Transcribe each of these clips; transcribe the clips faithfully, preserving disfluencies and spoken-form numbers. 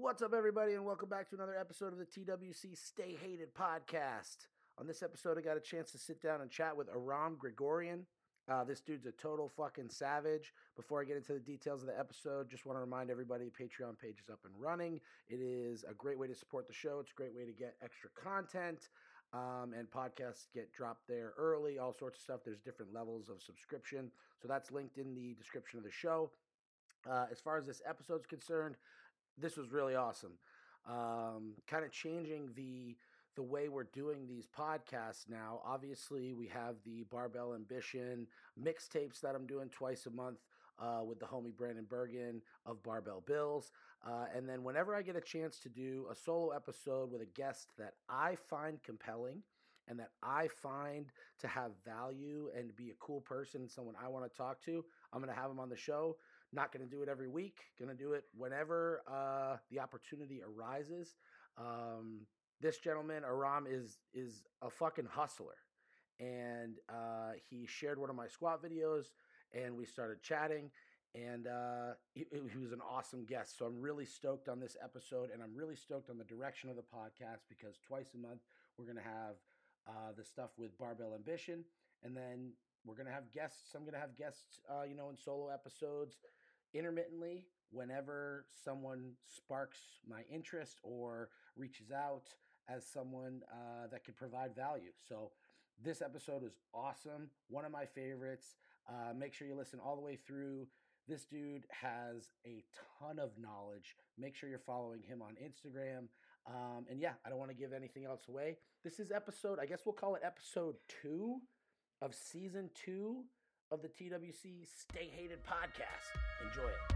What's up, everybody, and welcome back to another episode of the T W C Stay Hated podcast. On this episode, I got a chance to sit down and chat with Aram Grigorian. Uh, this dude's a total fucking savage. Before I get into the details of the episode, just want to remind everybody the Patreon page is up and running. It is a great way to support the show. It's a great way to get extra content, um, and podcasts get dropped there early, all sorts of stuff. There's different levels of subscription, so that's linked in the description of the show. Uh, as far as this episode's concerned, this was really awesome. Um, kind of changing the the way we're doing these podcasts now. Obviously, we have the Barbell Ambition mixtapes that I'm doing twice a month uh, with the homie Brandon Bergen of Barbell Bills. Uh, and then whenever I get a chance to do a solo episode with a guest that I find compelling and that I find to have value and be a cool person and someone I want to talk to, I'm going to have them on the show. Not going to do it every week. Going to do it whenever uh, the opportunity arises. Um, this gentleman, Aram, is is a fucking hustler, and uh, he shared one of my squat videos, and we started chatting, and uh, he, he was an awesome guest. So I'm really stoked on this episode, and I'm really stoked on the direction of the podcast because twice a month we're going to have uh, the stuff with Barbell Ambition, and then we're going to have guests. I'm going to have guests, uh, you know, in solo episodes intermittently whenever someone sparks my interest or reaches out as someone uh, that could provide value. So this episode is awesome. One of my favorites. Uh, make sure you listen all the way through. This dude has a ton of knowledge. Make sure you're following him on Instagram. Um, and yeah, I don't want to give anything else away. This is episode, I guess we'll call it episode two of season two of the T W C Stay Hated podcast. Enjoy it.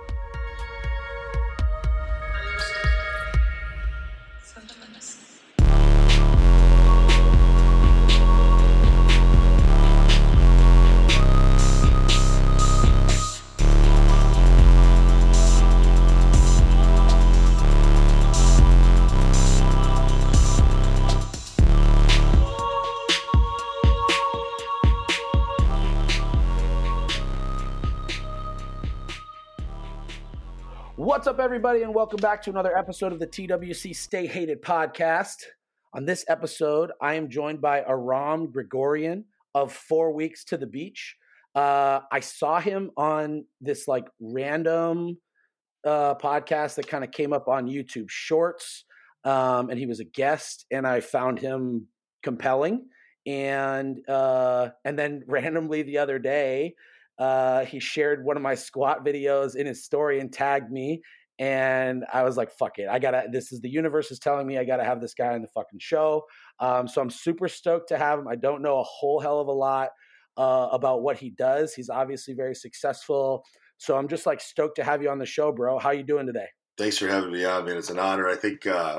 What's up, everybody, and welcome back to another episode of the T W C Stay Hated podcast. On this episode, I am joined by Aram Grigorian of Four Weeks to the Beach. Uh, I saw him on this like random uh, podcast that kind of came up on YouTube Shorts, um, and he was a guest, and I found him compelling. And uh, and then randomly the other day, Uh, he shared one of my squat videos in his story and tagged me. And I was like, fuck it. I gotta, this is the universe is telling me I gotta have this guy on the fucking show. Um, so I'm super stoked to have him. I don't know a whole hell of a lot uh, about what he does. He's obviously very successful. So I'm just like stoked to have you on the show, bro. How you doing today? Thanks for having me on, man. It's an honor. I think, uh,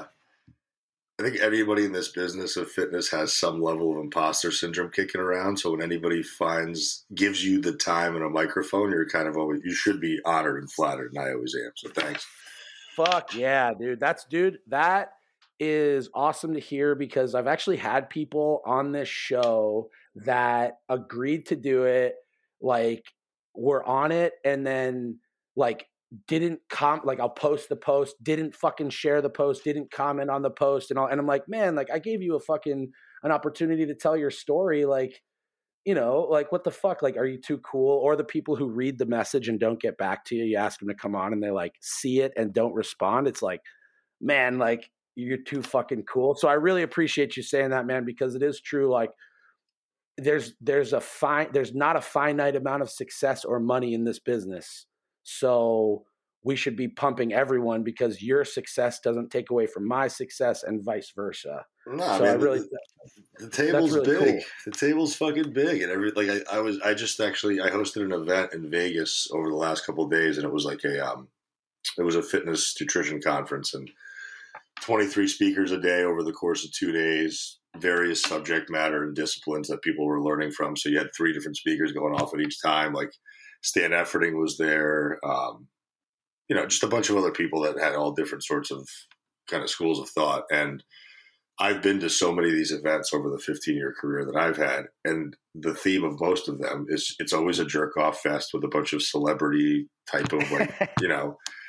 I think everybody in this business of fitness has some level of imposter syndrome kicking around. So when anybody finds, gives you the time and a microphone, you're kind of always, you should be honored and flattered. And I always am. So thanks. Fuck yeah, dude. That's, dude, that is awesome to hear because I've actually had people on this show that agreed to do it. Like, were on it and then like, didn't com like I'll post the post, didn't fucking share the post, didn't comment on the post and all. And I'm like, man, like I gave you a fucking an opportunity to tell your story. Like, you know, like what the fuck? Like, are you too cool? Or the people who read the message and don't get back to you, you ask them to come on and they like see it and don't respond. It's like, man, like you're too fucking cool. So I really appreciate you saying that, man, because it is true. Like there's, there's a fine, there's not a finite amount of success or money in this business. So we should be pumping everyone because your success doesn't take away from my success and vice versa. No, so man, I really, the, the table's really big. Cool. The table's fucking big, and every like I, I was, I just actually I hosted an event in Vegas over the last couple of days, and it was like a um, it was a fitness nutrition conference, and twenty-three speakers a day over the course of two days, various subject matter and disciplines that people were learning from. So you had three different speakers going off at each time, like. Stan Efferding was there, um, you know, just a bunch of other people that had all different sorts of kind of schools of thought. And I've been to so many of these events over the fifteen-year career that I've had, and the theme of most of them is it's always a jerk-off fest with a bunch of celebrity type of, like, you know,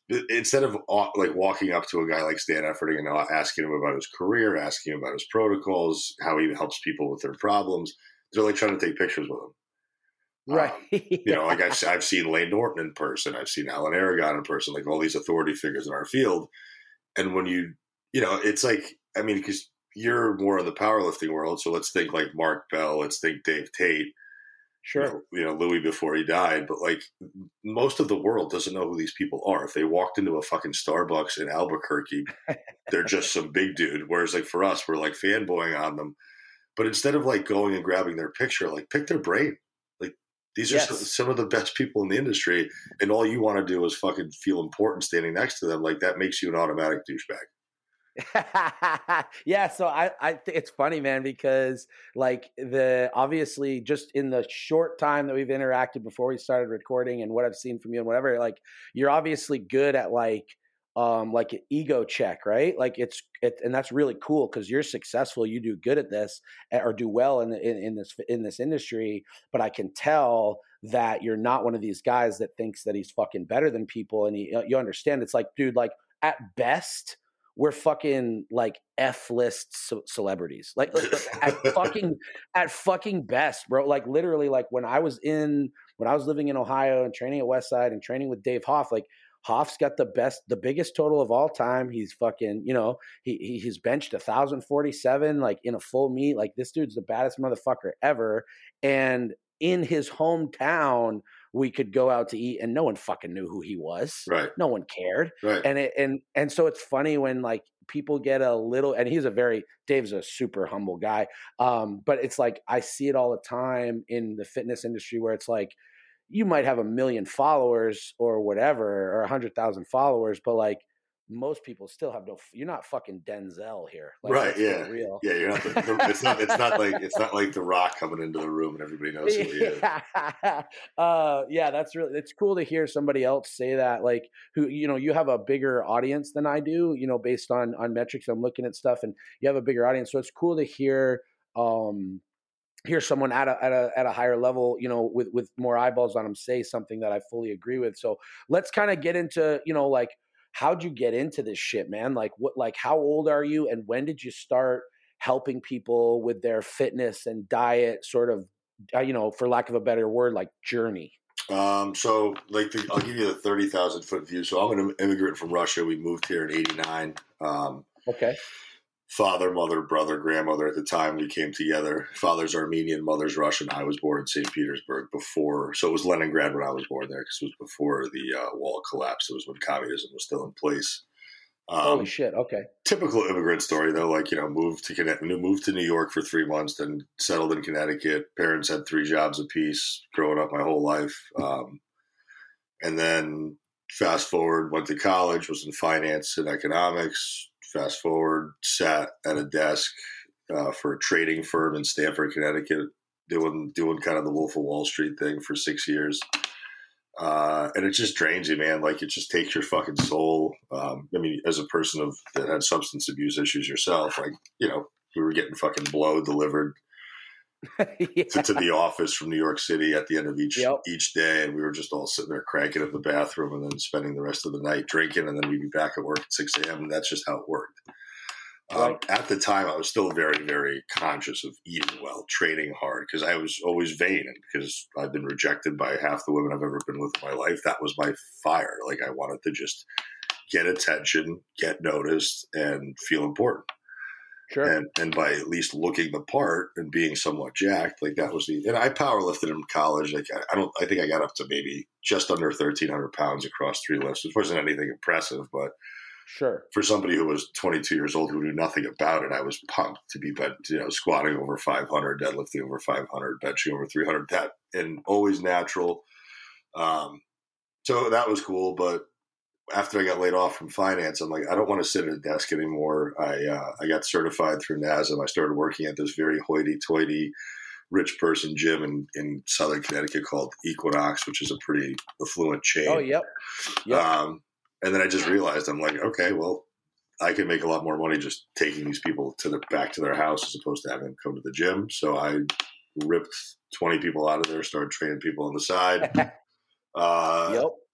instead of like walking up to a guy like Stan Efferding and asking him about his career, asking him about his protocols, how he helps people with their problems, they're like trying to take pictures with him. Right. Um, you yeah. know, like I've, I've seen Layne Norton in person. I've seen Alan Aragon in person, like all these authority figures in our field. And when you, you know, it's like, I mean, because you're more in the powerlifting world. So let's think like Mark Bell. Let's think Dave Tate. Sure. You know, you know, Louis before he died. But like most of the world doesn't know who these people are. If they walked into a fucking Starbucks in Albuquerque, they're just some big dude. Whereas like for us, we're like fanboying on them. But instead of like going and grabbing their picture, like pick their brain. Like these yes. are some of the best people in the industry. And all you want to do is fucking feel important standing next to them. Like that makes you an automatic douchebag. Yeah, so I, I th- it's funny, man, because like the obviously just in the short time that we've interacted before we started recording and what I've seen from you and whatever, like you're obviously good at like um like an ego check, right? Like it's it, and that's really cool because you're successful, you do good at this or do well in, in in this in this industry. But I can tell that you're not one of these guys that thinks that he's fucking better than people, and he, you understand. It's like, dude, like at best, we're fucking like F list ce- celebrities, like at fucking at fucking best, bro. Like literally, like when I was in when I was living in Ohio and training at Westside and training with Dave Hoff, like Hoff's got the best, the biggest total of all time. He's fucking, you know, he, he he's benched one thousand forty-seven like in a full meet. Like this dude's the baddest motherfucker ever, and in his hometown, we could go out to eat and no one fucking knew who he was. Right. No one cared. Right. And it, and, and so it's funny when like people get a little, and he's a very, Dave's a super humble guy. Um, but it's like, I see it all the time in the fitness industry where it's like, you might have a million followers or whatever, or a hundred thousand followers, but like most people still have no, you're not fucking Denzel here. Like, right. Yeah. Real. Yeah. You're not, the, the, it's not, it's not like, it's not like The Rock coming into the room and everybody knows who he is. uh, yeah, that's really, it's cool to hear somebody else say that, like who, you know, you have a bigger audience than I do, you know, based on, on metrics. I'm looking at stuff and you have a bigger audience. So it's cool to hear, um, hear someone at a, at a, at a higher level, you know, with, with more eyeballs on them say something that I fully agree with. So let's kind of get into, you know, like, how'd you get into this shit, man? Like what, like how old are you and when did you start helping people with their fitness and diet sort of, uh, you know, for lack of a better word, like journey? Um, so like, the, I'll give you the thirty thousand foot view. So I'm an immigrant from Russia. We moved here in eighty-nine. Um, okay. Father, mother, brother, grandmother at the time we came together. Father's Armenian, mother's Russian. I was born in Saint Petersburg before. So it was Leningrad when I was born there because it was before the uh, wall collapsed. It was when communism was still in place. Um, Holy shit. Okay. Typical immigrant story though. Like, you know, moved to Connecticut, moved to New York for three months, then settled in Connecticut. Parents had three jobs apiece growing up my whole life. Um, and then fast forward, went to college, was in finance and economics. Fast forward, sat at a desk uh, for a trading firm in Stamford, Connecticut, doing doing kind of the Wolf of Wall Street thing for six years. Uh, and it just drains you, man. Like it just takes your fucking soul. Um, I mean, as a person of that had substance abuse issues yourself, like, you know, we were getting fucking blow delivered yeah. to, to the office from New York City at the end of each yep. each day, and we were just all sitting there cranking in the bathroom and then spending the rest of the night drinking, and then we'd be back at work at six a.m. and that's just how it worked. Right. Um, at the time, I was still very, very conscious of eating well, training hard, because I was always vain, and because I've been rejected by half the women I've ever been with in my life. That was my fire. Like I wanted to just get attention, get noticed, and feel important. Sure. And and by at least looking the part and being somewhat jacked, like that was the. And I powerlifted in college. Like I, I don't. I think I got up to maybe just under thirteen hundred pounds across three lifts, which wasn't anything impressive, but sure, for somebody who was twenty-two years old who knew nothing about it, I was pumped to be, you know, squatting over five hundred, deadlifting over five hundred, benching over three hundred. That and always natural. Um, so that was cool, but. After I got laid off from finance, I'm like, I don't want to sit at a desk anymore. I uh, I got certified through N A S M. I started working at this very hoity-toity rich person gym in, in Southern Connecticut called Equinox, which is a pretty affluent chain. Oh, yep. yep. Um, and then I just realized, I'm like, okay, well, I can make a lot more money just taking these people to the back to their house as opposed to having them come to the gym. So I ripped twenty people out of there, started training people on the side. uh, yep.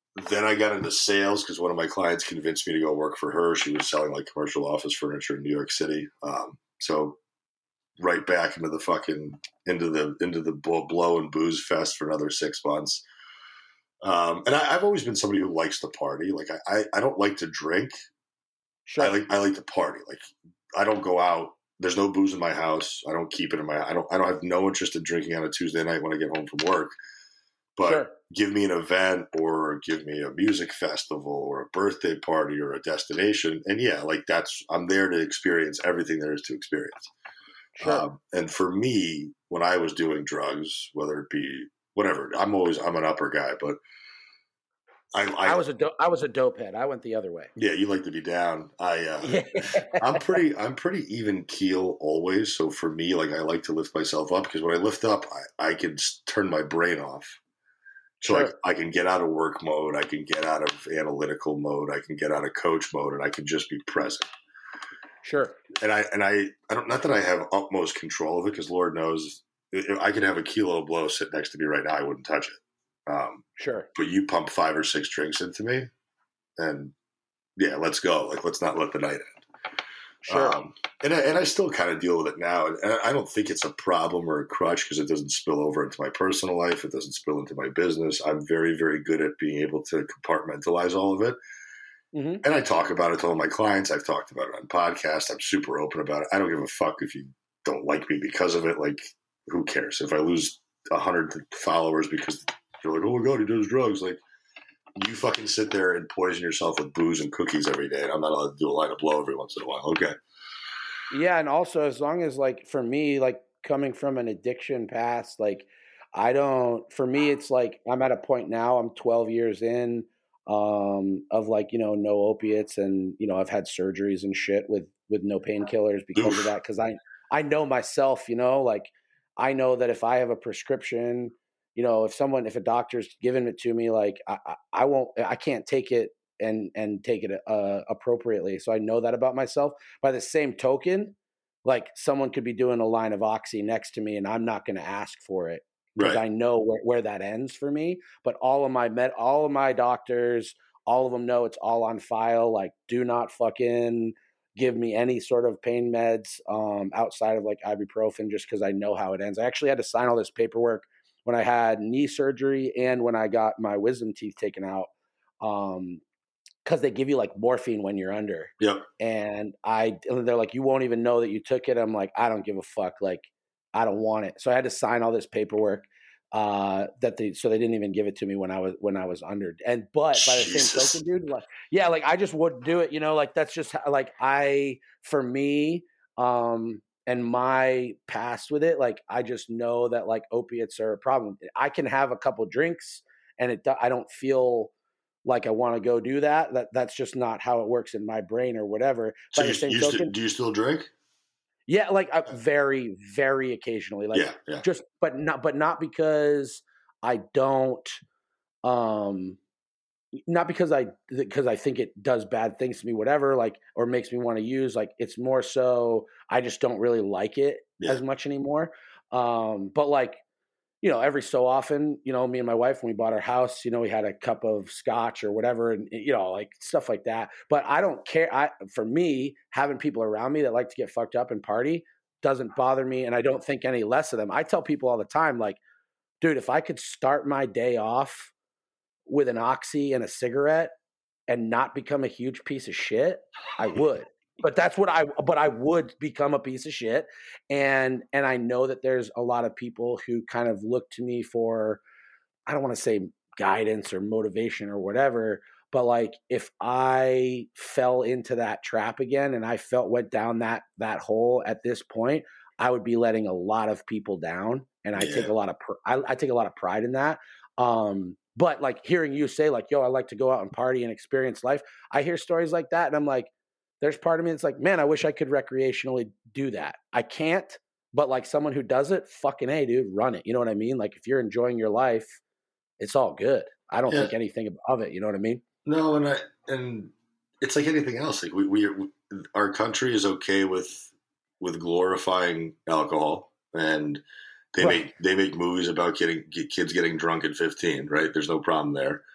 then I got into sales because one of my clients convinced me to go work for her. She was selling like commercial office furniture in New York City. Um, so right back into the fucking into the into the blow and booze fest for another six months. Um, and I, I've always been somebody who likes to party. Like I, I, I don't like to drink. Sure. I like I like to party. Like I don't go out. There's no booze in my house. I don't keep it in my. I don't. I don't have no interest in drinking on a Tuesday night when I get home from work. But Sure. give me an event or give me a music festival or a birthday party or a destination, and yeah, like that's I'm there to experience everything there is to experience. Sure. Um, and for me, when I was doing drugs, whether it be whatever, I'm always I'm an upper guy, but I I, I was a do- I was a dope head. I went the other way. yeah, you like to be down. I uh, Yeah. I'm pretty I'm pretty even keel always. So for me, like I like to lift myself up because when I lift up, I, I can s- turn my brain off. So Sure. I, I can get out of work mode. I can get out of analytical mode. I can get out of coach mode, and I can just be present. Sure. And I and I I don't not that I have utmost control of it because Lord knows if I could have a kilo blow sit next to me right now, I wouldn't touch it. Um, Sure. but you pump five or six drinks into me, and yeah, let's go. Like let's not let the night end. Sure. Um, and I, and I still kind of deal with it now, and I don't think it's a problem or a crutch because it doesn't spill over into my personal life. It doesn't spill into my business. I'm very, very good at being able to compartmentalize all of it. Mm-hmm. And I talk about it to all my clients. I've talked about it on podcasts. I'm super open about it. I don't give a fuck if you don't like me because of it. Like, who cares? If I lose a hundred followers because you're like, oh my God, he does drugs. Like, you fucking sit there and poison yourself with booze and cookies every day, and I'm not allowed to do a line of blow every once in a while. Okay. Yeah, and also as long as like for me, like coming from an addiction past, like I don't. For me, it's like I'm at a point now. I'm twelve years in um, of like you know no opiates, and you know I've had surgeries and shit with with no painkillers because Oof. of that. Because I I know myself, you know, like I know that if I have a prescription, you know, if someone if a doctor's giving it to me, like I I, I won't I can't take it and and take it uh, appropriately. So I know that about myself. By the same token, like someone could be doing a line of Oxy next to me, and I'm not going to ask for it because Right. I know where, where that ends for me. But all of my med, all of my doctors, all of them know it's all on file. Like, do not fucking give me any sort of pain meds um, outside of like ibuprofen, just because I know how it ends. I actually had to sign all this paperwork when I had knee surgery and when I got my wisdom teeth taken out. Um, because they give you like morphine when you're under. Yep. And I, and they're like, you won't even know that you took it. I'm like, I don't give a fuck. Like, I don't want it. So I had to sign all this paperwork uh, that they, so they didn't even give it to me when I was, when I was under. And, but by the Jesus. same token, dude, like, yeah, like I just wouldn't do it, you know, like that's just how, like I, for me, um, and my past with it, like I just know that like opiates are a problem. I can have a couple drinks and it, I don't feel like I want to go do that. That that's just not how it works in my brain or whatever. So By you, the same you token, st- do you still drink? yeah, like uh, very, very occasionally, like Yeah, yeah. just, but not, but not because I don't, um, not because I, because I think it does bad things to me, whatever, like, or makes me want to use, like, it's more so I just don't really like it Yeah. as much anymore. Um, but like, you know, every so often, you know, me and my wife, when we bought our house, you know, we had a cup of scotch or whatever, and, you know, like stuff like that. But I don't care. I, for me, having people around me that like to get fucked up and party doesn't bother me. And I don't think any less of them. I tell people all the time, like, dude, if I could start my day off with an Oxy and a cigarette and not become a huge piece of shit, I would. But that's what I, but I would become a piece of shit. And, and I know that there's a lot of people who kind of look to me for, I don't want to say guidance or motivation or whatever, but like if I fell into that trap again and I felt, went down that, that hole at this point, I would be letting a lot of people down. And I Yeah. take a lot of, pr- I, I take a lot of pride in that. Um, but like hearing you say like, yo, I like to go out and party and experience life. I hear stories like that and I'm like, there's part of me that's like, man, I wish I could recreationally do that. I can't, but like someone who does it, fucking A, dude, run it. You know what I mean? Like if you're enjoying your life, it's all good. I don't Yeah. think anything of it. You know what I mean? No, and I, and it's like anything else. Like we, we, we our country is okay with with glorifying alcohol, and they Right. make they make movies about getting get kids getting drunk at fifteen. Right? There's no problem there.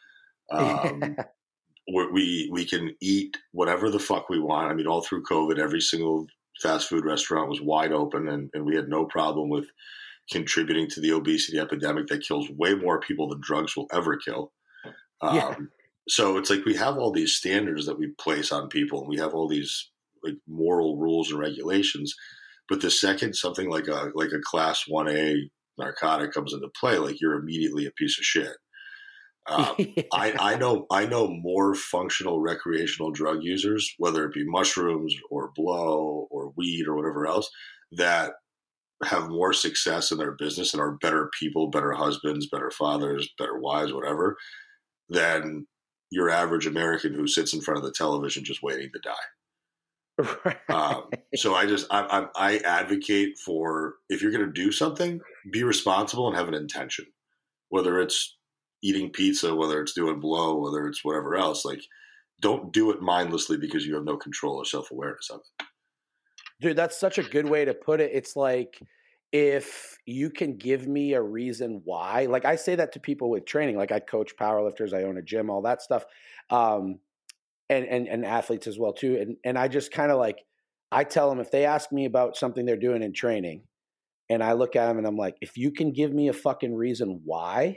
Um, we, we we can eat whatever the fuck we want. I mean, all through COVID, every single fast food restaurant was wide open, and, and we had no problem with contributing to the obesity epidemic that kills way more people than drugs will ever kill. Um, yeah. So it's like we have all these standards that we place on people, and we have all these like moral rules and regulations. But the second something like a like a class one A narcotic comes into play, like you're immediately a piece of shit. Um, yeah. I, I know I know more functional recreational drug users, whether it be mushrooms or blow or weed or whatever else, that have more success in their business and are better people, better husbands, better fathers, better wives, whatever, than your average American who sits in front of the television just waiting to die. Right. Um, so I just I, I, I advocate for, if you're going to do something, be responsible and have an intention, whether it's eating pizza, whether it's doing blow, whether it's whatever else. Like, don't do it mindlessly because you have no control or self-awareness of it. Dude, that's such a good way to put it. It's like, if you can give me a reason why, like I say that to people with training, like I coach powerlifters, I own a gym, all that stuff. Um, and, and, and athletes as well too. And, and I just kind of like, I tell them if they ask me about something they're doing in training, and I look at them and I'm like, if you can give me a fucking reason why,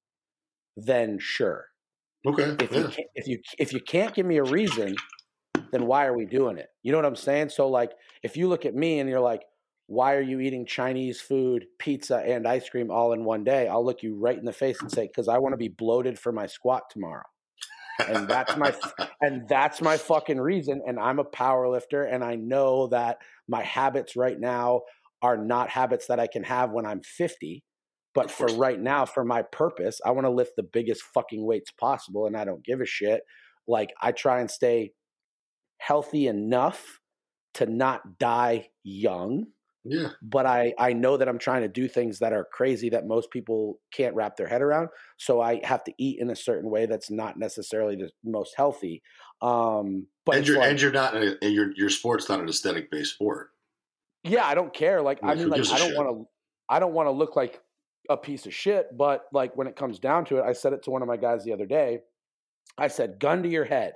then sure. Okay. If yeah. you can't, if you, if you can't give me a reason, then why are we doing it? You know what I'm saying? So like, if you look at me and you're like, why are you eating Chinese food, pizza, and ice cream all in one day? I'll look you right in the face and say, because I want to be bloated for my squat tomorrow. And that's my and that's my fucking reason. And I'm a power lifter, and I know that my habits right now are not habits that I can have when I'm fifty. But for right now, for my purpose, I want to lift the biggest fucking weights possible, and I don't give a shit. Like, I try and stay healthy enough to not die young. Yeah. But I, I know that I'm trying to do things that are crazy that most people can't wrap their head around. So I have to eat in a certain way that's not necessarily the most healthy. Um, but and you're like, and you're not a, and your your sport's not an aesthetic based sport. Yeah, I don't care. Like, like I mean, like I don't want to I don't want to look like a piece of shit. But like when it comes down to it, I said it to one of my guys the other day. I said, gun to your head.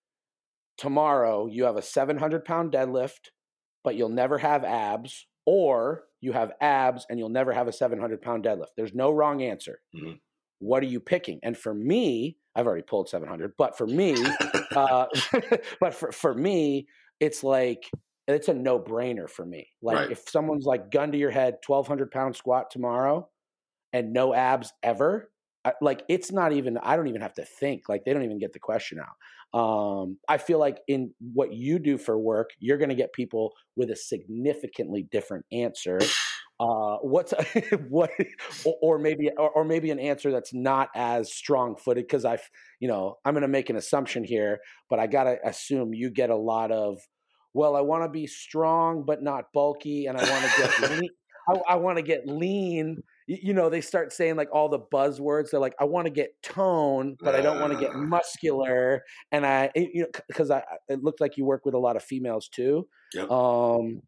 Tomorrow you have a seven hundred pound deadlift, but you'll never have abs. Or you have abs and you'll never have a seven hundred pound deadlift. There's no wrong answer. Mm-hmm. What are you picking? And for me, I've already pulled seven hundred, but for me, uh, but for, for me, it's like, it's a no brainer for me. Like right. If someone's like, gun to your head, twelve hundred pound squat tomorrow and no abs ever, I, like, it's not even, I don't even have to think. Like, they don't even get the question out. Um, I feel like in what you do for work, you're going to get people with a significantly different answer. Uh, what's what, or, or maybe, or, or maybe an answer that's not as strong footed. Cause I've, you know, I'm going to make an assumption here, but I got to assume you get a lot of, well, I want to be strong, but not bulky. And I want to get, lean, I, I want to get lean. You know, they start saying like all the buzzwords. They're like, I want to get tone, but I don't want to get muscular. And I, you know, because I, it looked like you work with a lot of females too. Yep. Um,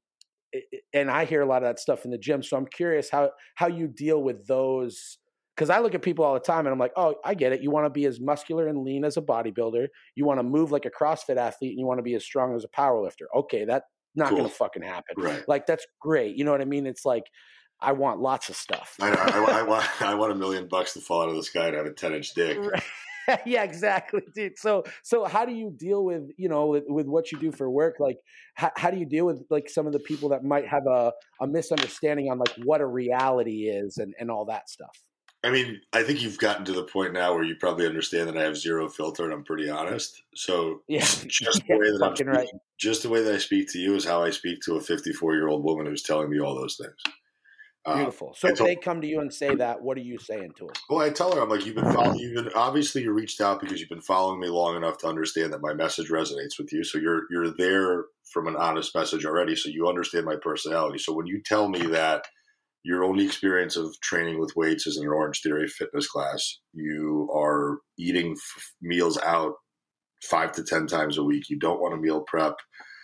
and I hear a lot of that stuff in the gym. So I'm curious how how you deal with those. Because I look at people all the time and I'm like, oh, I get it. You want to be as muscular and lean as a bodybuilder. You want to move like a CrossFit athlete, and you want to be as strong as a powerlifter. Okay, that's not cool. going to fucking happen. Right. Like, that's great. You know what I mean? It's like, I want lots of stuff. I, I, I, want, I want a million bucks to fall out of the sky and have a ten inch dick. Right. Yeah, exactly, dude. So, so how do you deal with, you know, with, with what you do for work? Like, how, how do you deal with like some of the people that might have a, a misunderstanding on like what a reality is and, and all that stuff? I mean, I think you've gotten to the point now where you probably understand that I have zero filter and I'm pretty honest. So yeah, just yeah, the way that I'm speaking, right. just the way that I speak to you is how I speak to a fifty-four year old woman who's telling me all those things. Beautiful. Um, so if told, they come to you and say that, what are you saying to them? Well, I tell her, I'm like, you've been following, you've been, obviously you reached out because you've been following me long enough to understand that my message resonates with you. So you're, you're there from an honest message already. So you understand my personality. So when you tell me that your only experience of training with weights is in an Orange Theory fitness class, you are eating f- meals out five to ten times a week. You don't want to meal prep.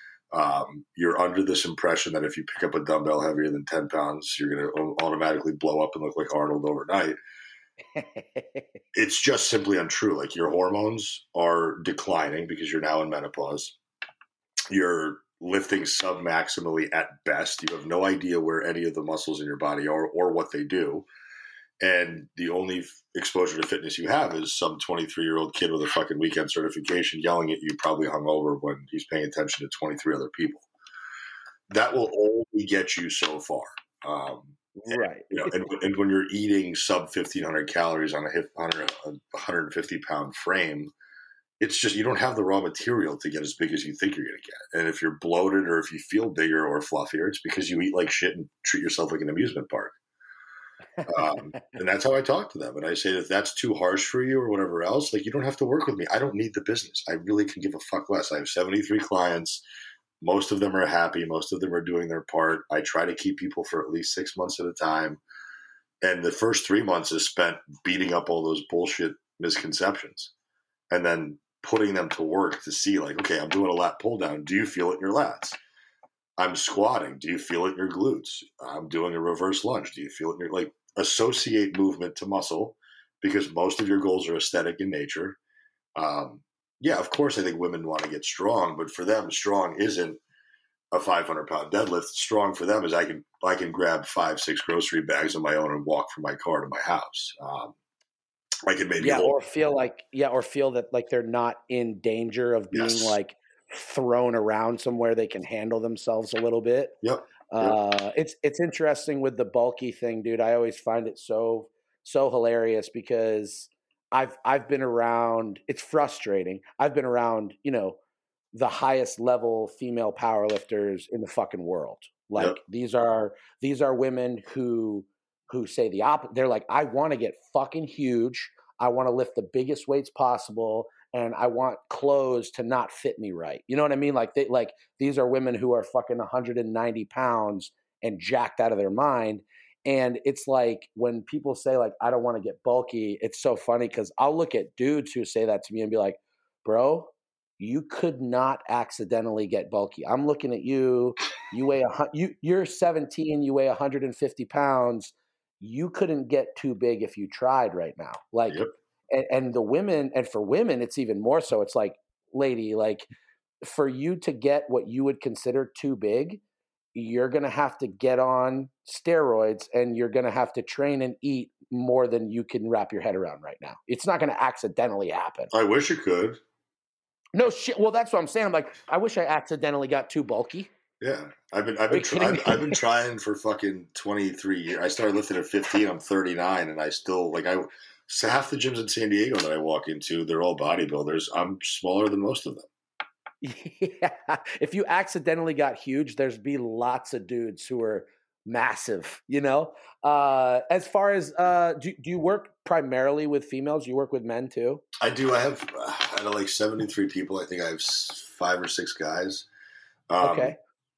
Um, you're under this impression that if you pick up a dumbbell heavier than ten pounds, you're going to automatically blow up and look like Arnold overnight. It's just simply untrue. Like your hormones are declining because you're now in menopause. You're lifting sub-maximally at best. You have no idea where any of the muscles in your body are or what they do. And the only exposure to fitness you have is some twenty-three-year-old kid with a fucking weekend certification yelling at you, probably hungover, when he's paying attention to twenty-three other people. That will only get you so far. Um, right. And, you know, and, and when you're eating sub fifteen hundred calories on a one hundred fifty pound frame, it's just you don't have the raw material to get as big as you think you're going to get. And if you're bloated or if you feel bigger or fluffier, it's because you eat like shit and treat yourself like an amusement park. um, and that's how I talk to them. And I say, if that's too harsh for you or whatever else, like, you don't have to work with me. I don't need the business. I really can give a fuck less. I have seventy-three clients. Most of them are happy. Most of them are doing their part. I try to keep people for at least six months at a time. And the first three months is spent beating up all those bullshit misconceptions and then putting them to work to see, like, okay, I'm doing a lat pull down. Do you feel it in your lats? I'm squatting. Do you feel it in your glutes? I'm doing a reverse lunge. Do you feel it in your, like, associate movement to muscle, because most of your goals are aesthetic in nature. Um, yeah, of course, I think women want to get strong, but for them, strong isn't a five hundred pound deadlift. Strong for them is I can I can grab five, six grocery bags on my own and walk from my car to my house. Um, I can maybe yeah, hold- or feel like yeah, or feel that like they're not in danger of being Yes. like thrown around somewhere. They can handle themselves a little bit. Yep. Uh, it's it's interesting with the bulky thing, dude. I always find it so so hilarious because I've I've been around. It's frustrating. I've been around, you know, the highest level female powerlifters in the fucking world. Like Yep. these are these are women who who say the opposite. They're like, I want to get fucking huge. I want to lift the biggest weights possible, and I want clothes to not fit me right. You know what I mean? Like they like these are women who are fucking one hundred ninety pounds and jacked out of their mind. And it's like when people say like, I don't want to get bulky, it's so funny because I'll look at dudes who say that to me and be like, bro, you could not accidentally get bulky. I'm looking at you. You weigh a you you're seventeen. You weigh one hundred fifty pounds. You couldn't get too big if you tried right now. Like, Yep. and, and the women, and for women, it's even more so. It's like, lady, like for you to get what you would consider too big, you're going to have to get on steroids and you're going to have to train and eat more than you can wrap your head around right now. It's not going to accidentally happen. I wish it could. No shit. Well, that's what I'm saying. I'm like, I wish I accidentally got too bulky. Yeah, I've been I've Are been you try, kidding I've, me? I've been trying for fucking twenty-three years. I started lifting at fifteen. I'm thirty-nine, and I still like I. So half the gyms in San Diego that I walk into, they're all bodybuilders. I'm smaller than most of them. Yeah. If you accidentally got huge, there's be lots of dudes who are massive, you know? Uh, as far as, uh, do, do you work primarily with females? Do you work with men too? I do. I have uh, out of like seventy-three people, I think I have s- five or six guys. Um, Okay.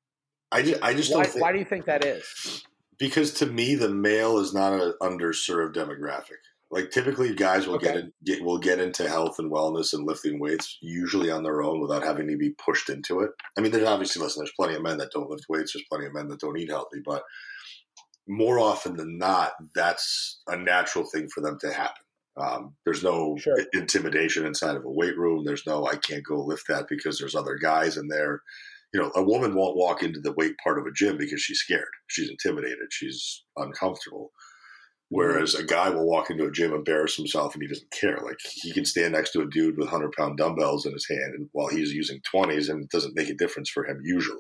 I just, I just Why, don't think, why do you think that is? because to me, the male is not an underserved demographic. Like typically guys will Okay. get, in, get will get into health and wellness and lifting weights usually on their own without having to be pushed into it. I mean, there's obviously, listen, there's plenty of men that don't lift weights. There's plenty of men that don't eat healthy, but more often than not, that's a natural thing for them to happen. Um, there's no Sure. intimidation inside of a weight room. There's no, I can't go lift that because there's other guys in there. You know, a woman won't walk into the weight part of a gym because she's scared. She's intimidated. She's uncomfortable. Whereas a guy will walk into a gym, embarrass himself, and he doesn't care. Like he can stand next to a dude with hundred pound dumbbells in his hand, and while he's using twenties, and it doesn't make a difference for him usually.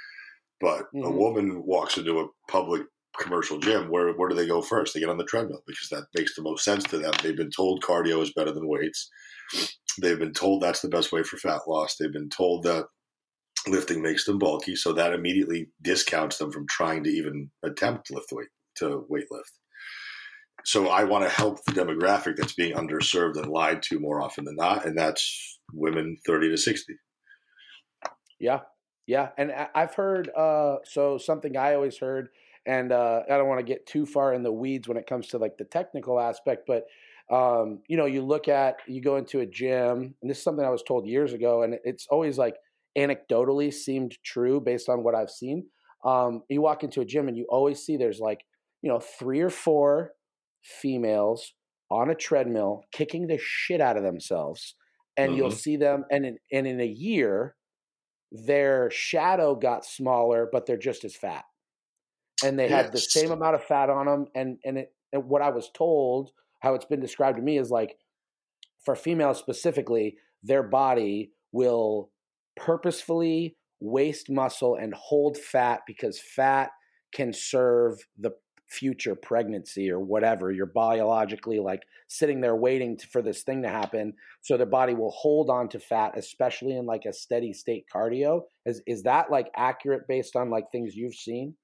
But Mhm. a woman walks into a public commercial gym, where where do they go first? They get on the treadmill because that makes the most sense to them. They've been told cardio is better than weights. They've been told that's the best way for fat loss. They've been told that lifting makes them bulky, so that immediately discounts them from trying to even attempt to lift weight to weight lift. So I want to help the demographic that's being underserved and lied to more often than not, and that's women thirty to sixty. Yeah. Yeah. And I- I've heard, uh, so something I always heard, and uh, I don't want to get too far in the weeds when it comes to like the technical aspect, but um, you know, you look at, you go into a gym, and this is something I was told years ago, and it's always like anecdotally seemed true based on what I've seen. Um, you walk into a gym and you always see there's like, you know, three or four females on a treadmill, kicking the shit out of themselves. And mm-hmm. you'll see them, and in, and in a year, their shadow got smaller, but they're just as fat. And they yes. have the same amount of fat on them. And, and, it, and what I was told, how it's been described to me is like, for females specifically, their body will purposefully waste muscle and hold fat because fat can serve the future pregnancy or whatever. You're biologically like sitting there waiting to, for this thing to happen. So the body will hold on to fat, especially in like a steady state cardio. Is, is that like accurate based on like things you've seen?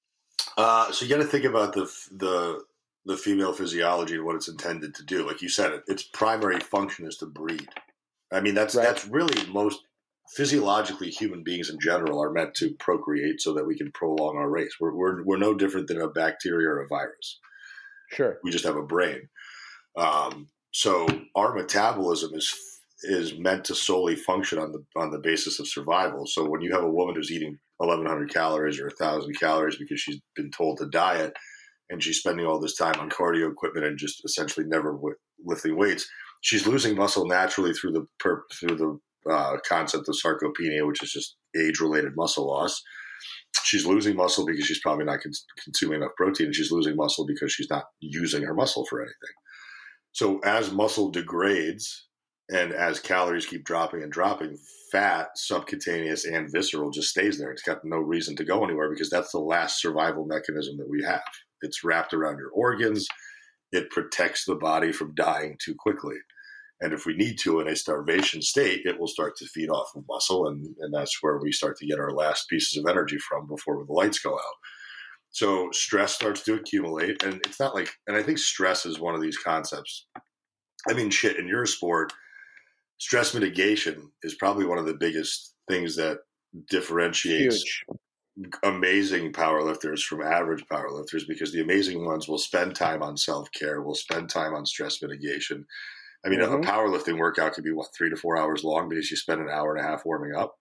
Uh, so you got to think about the, the, the female physiology and what it's intended to do. Like you said, it, its primary function is to breed. I mean, that's, right. that's really most physiologically human beings in general are meant to procreate so that we can prolong our race. We're, we're, we're no different than a bacteria or a virus. Sure. We just have a brain. Um, so our metabolism is, is meant to solely function on the, on the basis of survival. So when you have a woman who's eating eleven hundred calories or a thousand calories because she's been told to diet, and she's spending all this time on cardio equipment and just essentially never w- lifting weights, she's losing muscle naturally through the per- through the uh, concept of sarcopenia, which is just age-related muscle loss. She's losing muscle because she's probably not cons- consuming enough protein, and she's losing muscle because she's not using her muscle for anything. So as muscle degrades and as calories keep dropping and dropping, fat, subcutaneous and visceral, just stays there. It's got no reason to go anywhere because that's the last survival mechanism that we have. It's wrapped around your organs. It protects the body from dying too quickly. And if we need to in a starvation state, it will start to feed off of muscle. And, and that's where we start to get our last pieces of energy from before the lights go out. So stress starts to accumulate. And it's not like, and I think stress is one of these concepts. I mean, shit, in your sport, stress mitigation is probably one of the biggest things that differentiates Huge. amazing powerlifters from average powerlifters, because the amazing ones will spend time on self-care, will spend time on stress mitigation. I mean, mm-hmm. a powerlifting workout could be, what, three to four hours long because you spend an hour and a half warming up.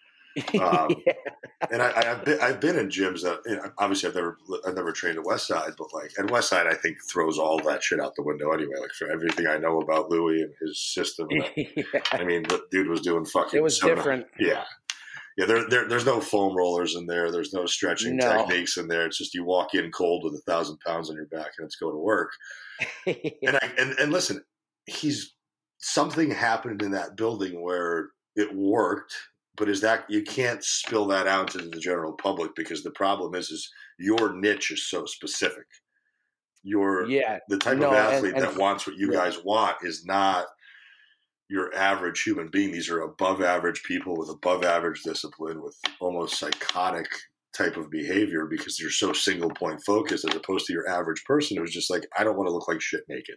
Um, yeah. And I, I've been I've been in gyms that, you know, obviously I've never I've never trained at Westside, but like at Westside I think throws all that shit out the window anyway. Like for everything I know about Louis and his system, and yeah. I mean, the dude was doing fucking. It was different. Yeah. Yeah, there, there, there's no foam rollers in there. There's no stretching no. techniques in there. It's just you walk in cold with a thousand pounds on your back and it's go to work. yeah. And I and, and listen, he's something happened in that building where it worked, but is that you can't spill that out into the general public because the problem is is your niche is so specific. Your yeah, the type no, of athlete and, and, that wants what you yeah. guys want is not your average human being. These are above average people with above average discipline, with almost psychotic type of behavior because they're so single point focused, as opposed to your average person who's just like, I don't want to look like shit naked.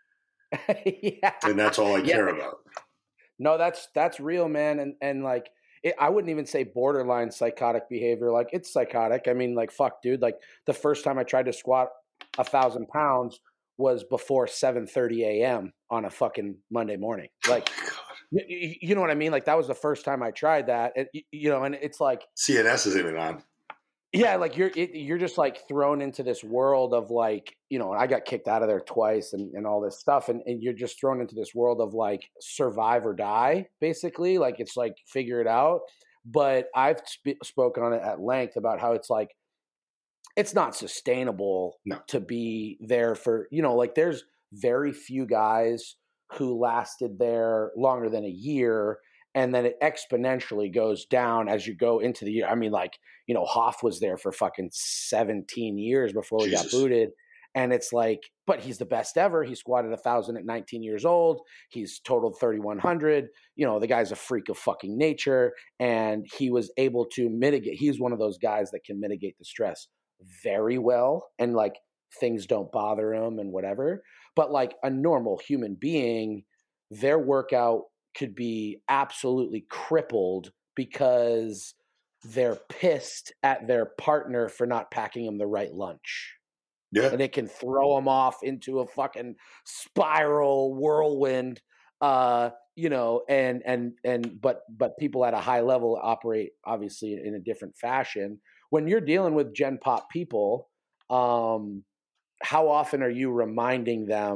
yeah. And that's all I yeah. care about. No, that's, that's real, man. And, and like, it, I wouldn't even say borderline psychotic behavior. Like it's psychotic. I mean, like, fuck dude, like the first time I tried to squat a thousand pounds was before seven thirty a.m. on a fucking Monday morning. Like, oh you, you know what I mean? Like that was the first time I tried that. And, you know, and it's like C N S isn't even on. Yeah, like you're it, you're just like thrown into this world of like, you know, I got kicked out of there twice and, and all this stuff, and, and you're just thrown into this world of like survive or die, basically. Like it's like figure it out. But I've sp- spoken on it at length about how it's like it's not sustainable no. to be there for, you know, like there's very few guys who lasted there longer than a year. And then it exponentially goes down as you go into the year. I mean, like, you know, Hoff was there for fucking seventeen years before he got booted. And it's like, but he's the best ever. He squatted a thousand at nineteen years old. He's totaled thirty-one hundred. You know, the guy's a freak of fucking nature. And he was able to mitigate. He's one of those guys that can mitigate the stress very well. And like things don't bother him and whatever. But like a normal human being, their workout could be absolutely crippled because they're pissed at their partner for not packing them the right lunch. Yeah. And it can throw them off into a fucking spiral whirlwind, uh, you know, and, and, and, but, but people at a high level operate obviously in a different fashion. When you're dealing with Gen Pop people, um, how often are you reminding them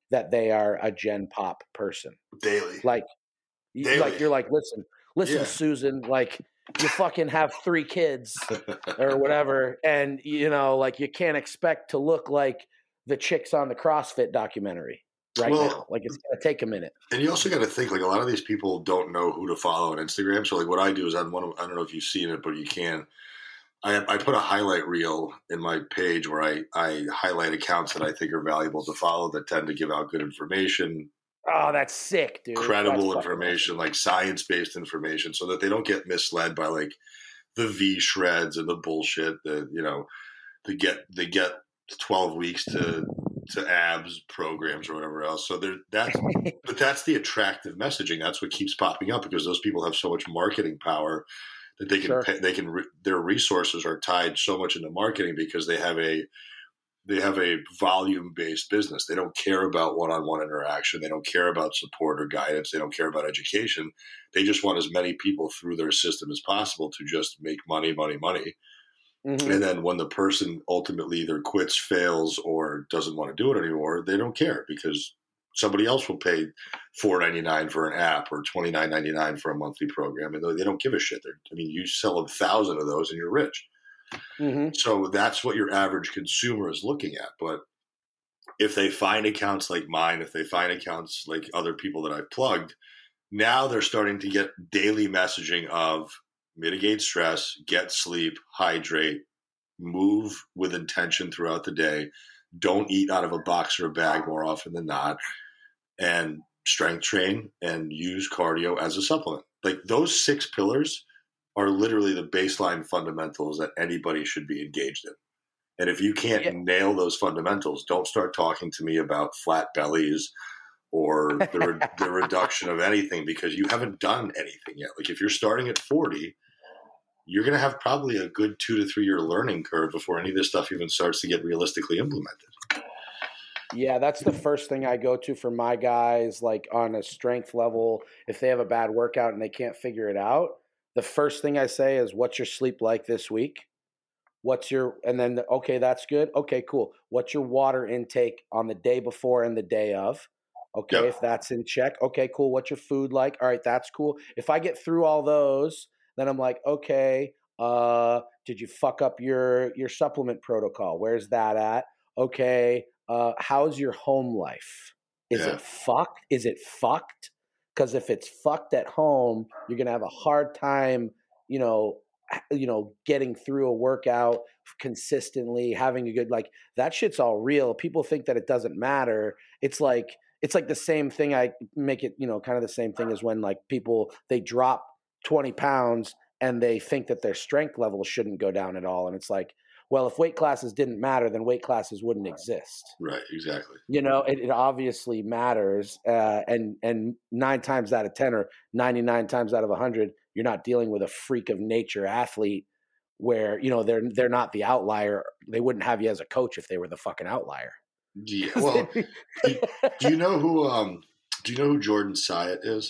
that they are a Gen Pop person. Daily. Like, Daily. like you're like, listen, listen, Yeah. Susan, like you fucking have three kids or whatever. And, you know, like you can't expect to look like the chicks on the CrossFit documentary right Well, now. Like it's going to take a minute. And you also got to think, like, a lot of these people don't know who to follow on Instagram. So, like, what I do is on one of, I don't know if you've seen it, but you can. I, I put a highlight reel in my page where I, I highlight accounts that I think are valuable to follow that tend to give out good information. Oh, that's sick, dude. Credible That's information, awesome. like science-based information, so that they don't get misled by, like, the V shreds and the bullshit that, you know, they get, they get twelve weeks to to abs programs or whatever else. So there, that's, but that's the attractive messaging. That's what keeps popping up because those people have so much marketing power that they can, Sure. pay, they can, re, their resources are tied so much into marketing because they have a, they have a volume based business. They don't care about one-on-one interaction. They don't care about support or guidance. They don't care about education. They just want as many people through their system as possible to just make money, money, money. Mm-hmm. And then when the person ultimately either quits, fails, or doesn't want to do it anymore, they don't care because somebody else will pay four ninety-nine for an app or twenty-nine ninety-nine for a monthly program, and they don't give a shit. They're, I mean, you sell a thousand of those and you're rich. Mm-hmm. So that's what your average consumer is looking at. But if they find accounts like mine, if they find accounts like other people that I've plugged, now they're starting to get daily messaging of mitigate stress, get sleep, hydrate, move with intention throughout the day, don't eat out of a box or a bag more often than not, and strength train and use cardio as a supplement. Like those six pillars are literally the baseline fundamentals that anybody should be engaged in. And if you can't yeah. nail those fundamentals, don't start talking to me about flat bellies or the, re- the reduction of anything because you haven't done anything yet. Like if you're starting at forty, you're going to have probably a good two to three year learning curve before any of this stuff even starts to get realistically implemented. Yeah, that's the first thing I go to for my guys, like on a strength level. If they have a bad workout and they can't figure it out, the first thing I say is, what's your sleep like this week? What's your, and then, okay, that's good. Okay, cool. What's your water intake on the day before and the day of? Okay, yep. If that's in check. Okay, cool. What's your food like? All right, that's cool. If I get through all those, then I'm like, okay, uh, did you fuck up your, your supplement protocol? Where's that at? Okay, uh, how's your home life? Is yeah. it fucked? Is it fucked? Because if it's fucked at home, you're gonna have a hard time, you know, you know, getting through a workout consistently, having a good, like that shit's all real. People think that it doesn't matter. It's like it's like the same thing. I make it, you know, kind of the same thing as when like people they drop twenty pounds and they think that their strength level shouldn't go down at all. And it's like, well, if weight classes didn't matter, then weight classes wouldn't exist. Right, exactly. You know, it, it obviously matters. Uh, and and nine times out of ten or ninety-nine times out of one hundred, you're not dealing with a freak of nature athlete where, you know, they're they're not the outlier. They wouldn't have you as a coach if they were the fucking outlier. Yeah, well, do, do you know who um, do you know who Jordan Syatt is?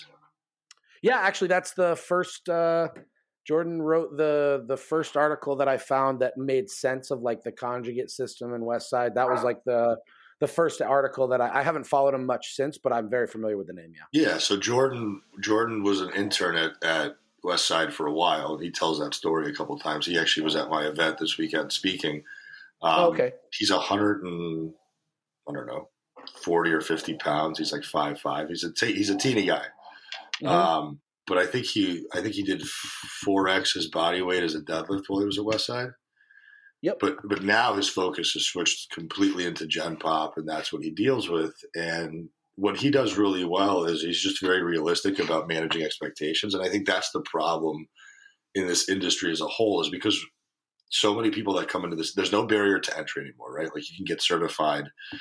Yeah, actually, that's the first. Uh, Jordan wrote the the first article that I found that made sense of like the conjugate system in Westside. That was like the the first article that I, I haven't followed him much since, but I'm very familiar with the name. Yeah. Yeah. So Jordan Jordan was an intern at, at Westside for a while, and he tells that story a couple of times. He actually was at my event this weekend speaking. Um, oh, okay. He's a hundred and I don't know, forty or fifty pounds. He's like five five. He's a t- he's a teeny guy. Mm-hmm. Um, but I think he I think he did four X his body weight as a deadlift while he was at Westside. Yep. But but now his focus has switched completely into Gen Pop, and that's what he deals with. And what he does really well is he's just very realistic about managing expectations. And I think that's the problem in this industry as a whole, is because so many people that come into this, there's no barrier to entry anymore, right? Like you can get certified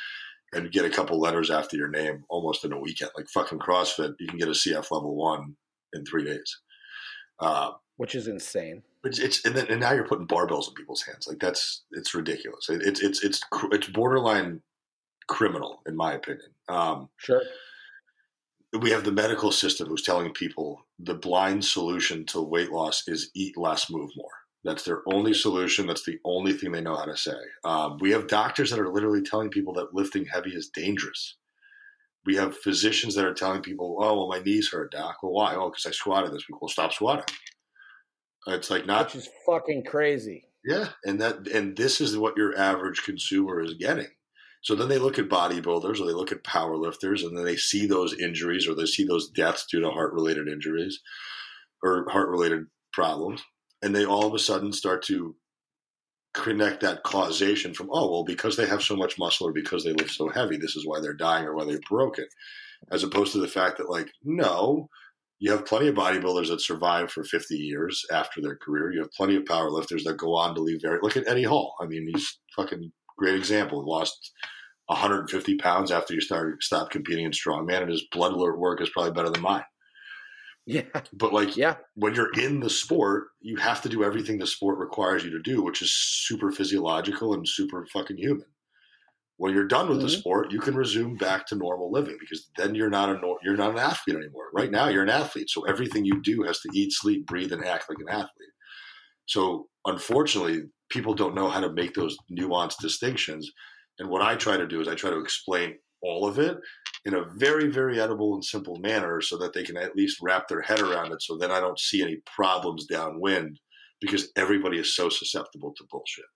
and get a couple letters after your name almost in a weekend. Like fucking CrossFit, you can get a C F level one in three days. Uh, Which is insane. It's, it's and then and now you're putting barbells in people's hands. Like that's it's ridiculous. It, it's it's it's it's borderline criminal in my opinion. Um, sure. We have the medical system who's telling people the blind solution to weight loss is eat less, move more. That's their only solution. That's the only thing they know how to say. Um, we have doctors that are literally telling people that lifting heavy is dangerous. We have physicians that are telling people, oh, well, my knees hurt, doc. Well, why? Oh, because I squatted this week. Well, stop squatting. It's like not. Which is fucking crazy. Yeah, and that and this is what your average consumer is getting. So then they look at bodybuilders or they look at powerlifters and then they see those injuries or they see those deaths due to heart-related injuries or heart-related problems. And they all of a sudden start to connect that causation from, oh, well, because they have so much muscle or because they lift so heavy, this is why they're dying or why they're broken. As opposed to the fact that, like, no, you have plenty of bodybuilders that survive for fifty years after their career. You have plenty of powerlifters that go on to leave very – look at Eddie Hall. I mean, he's fucking great example. He lost – one hundred fifty pounds after you started stopped competing in strongman, and his blood alert work is probably better than mine. Yeah. But like yeah. when you're in the sport, you have to do everything the sport requires you to do, which is super physiological and super fucking human. When you're done with mm-hmm. the sport, you can resume back to normal living because then you're not a you're not an athlete anymore. Right now, you're an athlete, so everything you do has to eat, sleep, breathe, and act like an athlete. So unfortunately, people don't know how to make those nuanced distinctions. And what I try to do is I try to explain all of it in a very, very edible and simple manner so that they can at least wrap their head around it. So then I don't see any problems downwind because everybody is so susceptible to bullshit.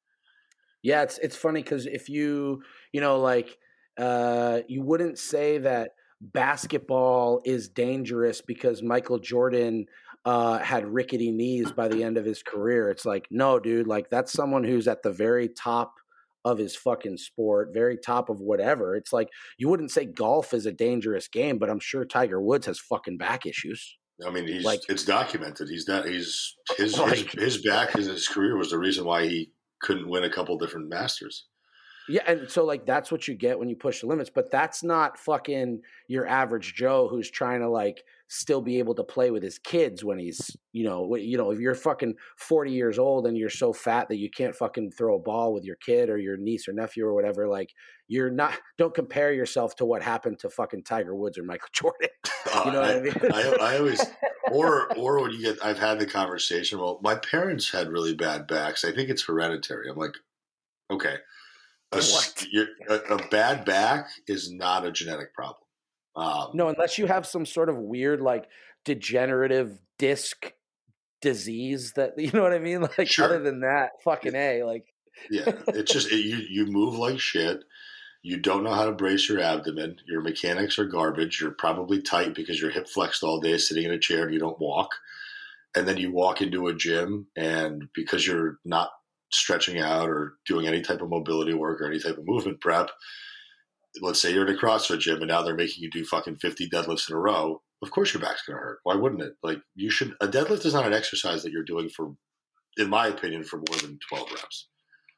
Yeah, it's it's funny because if you, you know, like uh, you wouldn't say that basketball is dangerous because Michael Jordan uh, had rickety knees by the end of his career. It's like, no, dude, like that's someone who's at the very top of his fucking sport, very top of whatever. It's like you wouldn't say golf is a dangerous game, but I'm sure Tiger Woods has fucking back issues. I mean, he's like, it's documented. He's not. He's his like, his, his back in his career was the reason why he couldn't win a couple different Masters. Yeah, and so like that's what you get when you push the limits, but that's not fucking your average Joe who's trying to like still be able to play with his kids when he's, you know, you know, if you're fucking forty years old and you're so fat that you can't fucking throw a ball with your kid or your niece or nephew or whatever, like you're not, don't compare yourself to what happened to fucking Tiger Woods or Michael Jordan. You know uh, what I, I mean? I, I always, or, or when you get, I've had the conversation, well, my parents had really bad backs. I think it's hereditary. I'm like, okay. A, a, a bad back is not a genetic problem. Um, no, unless you have some sort of weird, like degenerative disc disease that, you know what I mean? Like sure. Other than that, fucking A, like. Yeah, it's just, it, you, you move like shit. You don't know how to brace your abdomen. Your mechanics are garbage. You're probably tight because you're hip flexed all day sitting in a chair and you don't walk. And then you walk into a gym and because you're not stretching out or doing any type of mobility work or any type of movement prep, let's say you're in a CrossFit gym and now they're making you do fucking fifty deadlifts in a row. Of course your back's going to hurt. Why wouldn't it? Like you should, a deadlift is not an exercise that you're doing for, in my opinion, for more than twelve reps.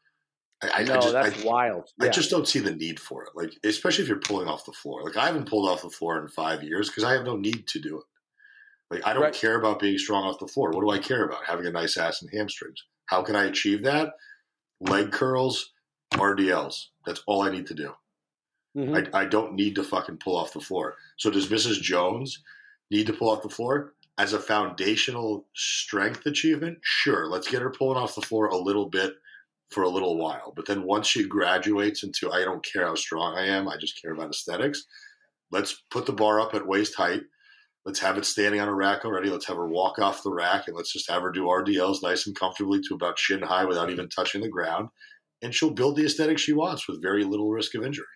I, no, I just, that's I, wild. I yeah. just don't see the need for it. Like, especially if you're pulling off the floor. Like I haven't pulled off the floor in five years because I have no need to do it. Like I don't right. care about being strong off the floor. What do I care about? Having a nice ass and hamstrings. How can I achieve that? Leg curls, R D Ls. That's all I need to do. Mm-hmm. I, I don't need to fucking pull off the floor. So does Missus Jones need to pull off the floor? As a foundational strength achievement, sure. Let's get her pulling off the floor a little bit for a little while. But then once she graduates into, I don't care how strong I am, I just care about aesthetics. Let's put the bar up at waist height. Let's have it standing on a rack already. Let's have her walk off the rack and let's just have her do R D Ls nice and comfortably to about shin high without even touching the ground. And she'll build the aesthetic she wants with very little risk of injury.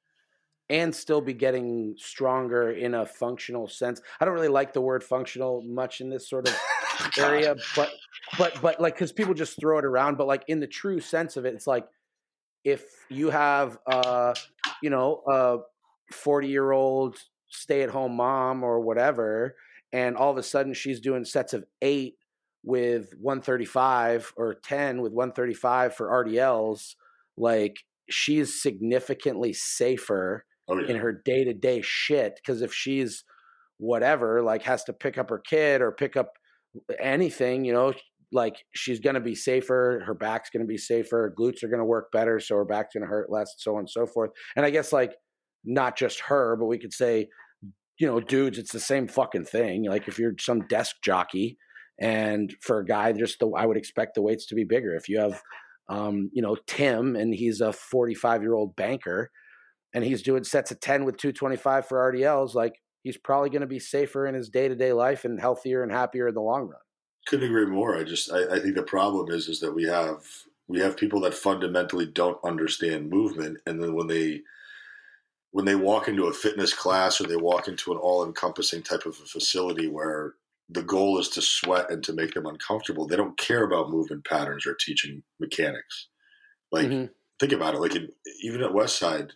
And still be getting stronger in a functional sense. I don't really like the word functional much in this sort of area, but but but like because people just throw it around. But like in the true sense of it, it's like if you have uh you know a forty year old stay at home mom or whatever, and all of a sudden she's doing sets of eight with one thirty-five or ten with one thirty-five for R D Ls, like she's significantly safer. Oh, yeah. In her day-to-day shit, because if she's whatever, like has to pick up her kid or pick up anything, you know, like she's going to be safer, her back's going to be safer, her glutes are going to work better, so her back's going to hurt less, so on and so forth. And I guess like not just her, but we could say, you know, dudes, it's the same fucking thing. Like if you're some desk jockey and for a guy, just the, I would expect the weights to be bigger. If you have, um, you know, Tim and he's a forty-five-year-old banker, and he's doing sets of ten with two twenty-five for R D Ls, like he's probably going to be safer in his day-to-day life and healthier and happier in the long run. Couldn't agree more. I just, I, I think the problem is, is that we have, we have people that fundamentally don't understand movement. And then when they, when they walk into a fitness class or they walk into an all-encompassing type of a facility where the goal is to sweat and to make them uncomfortable, they don't care about movement patterns or teaching mechanics. Like, mm-hmm. think about it. Like, in, even at Westside,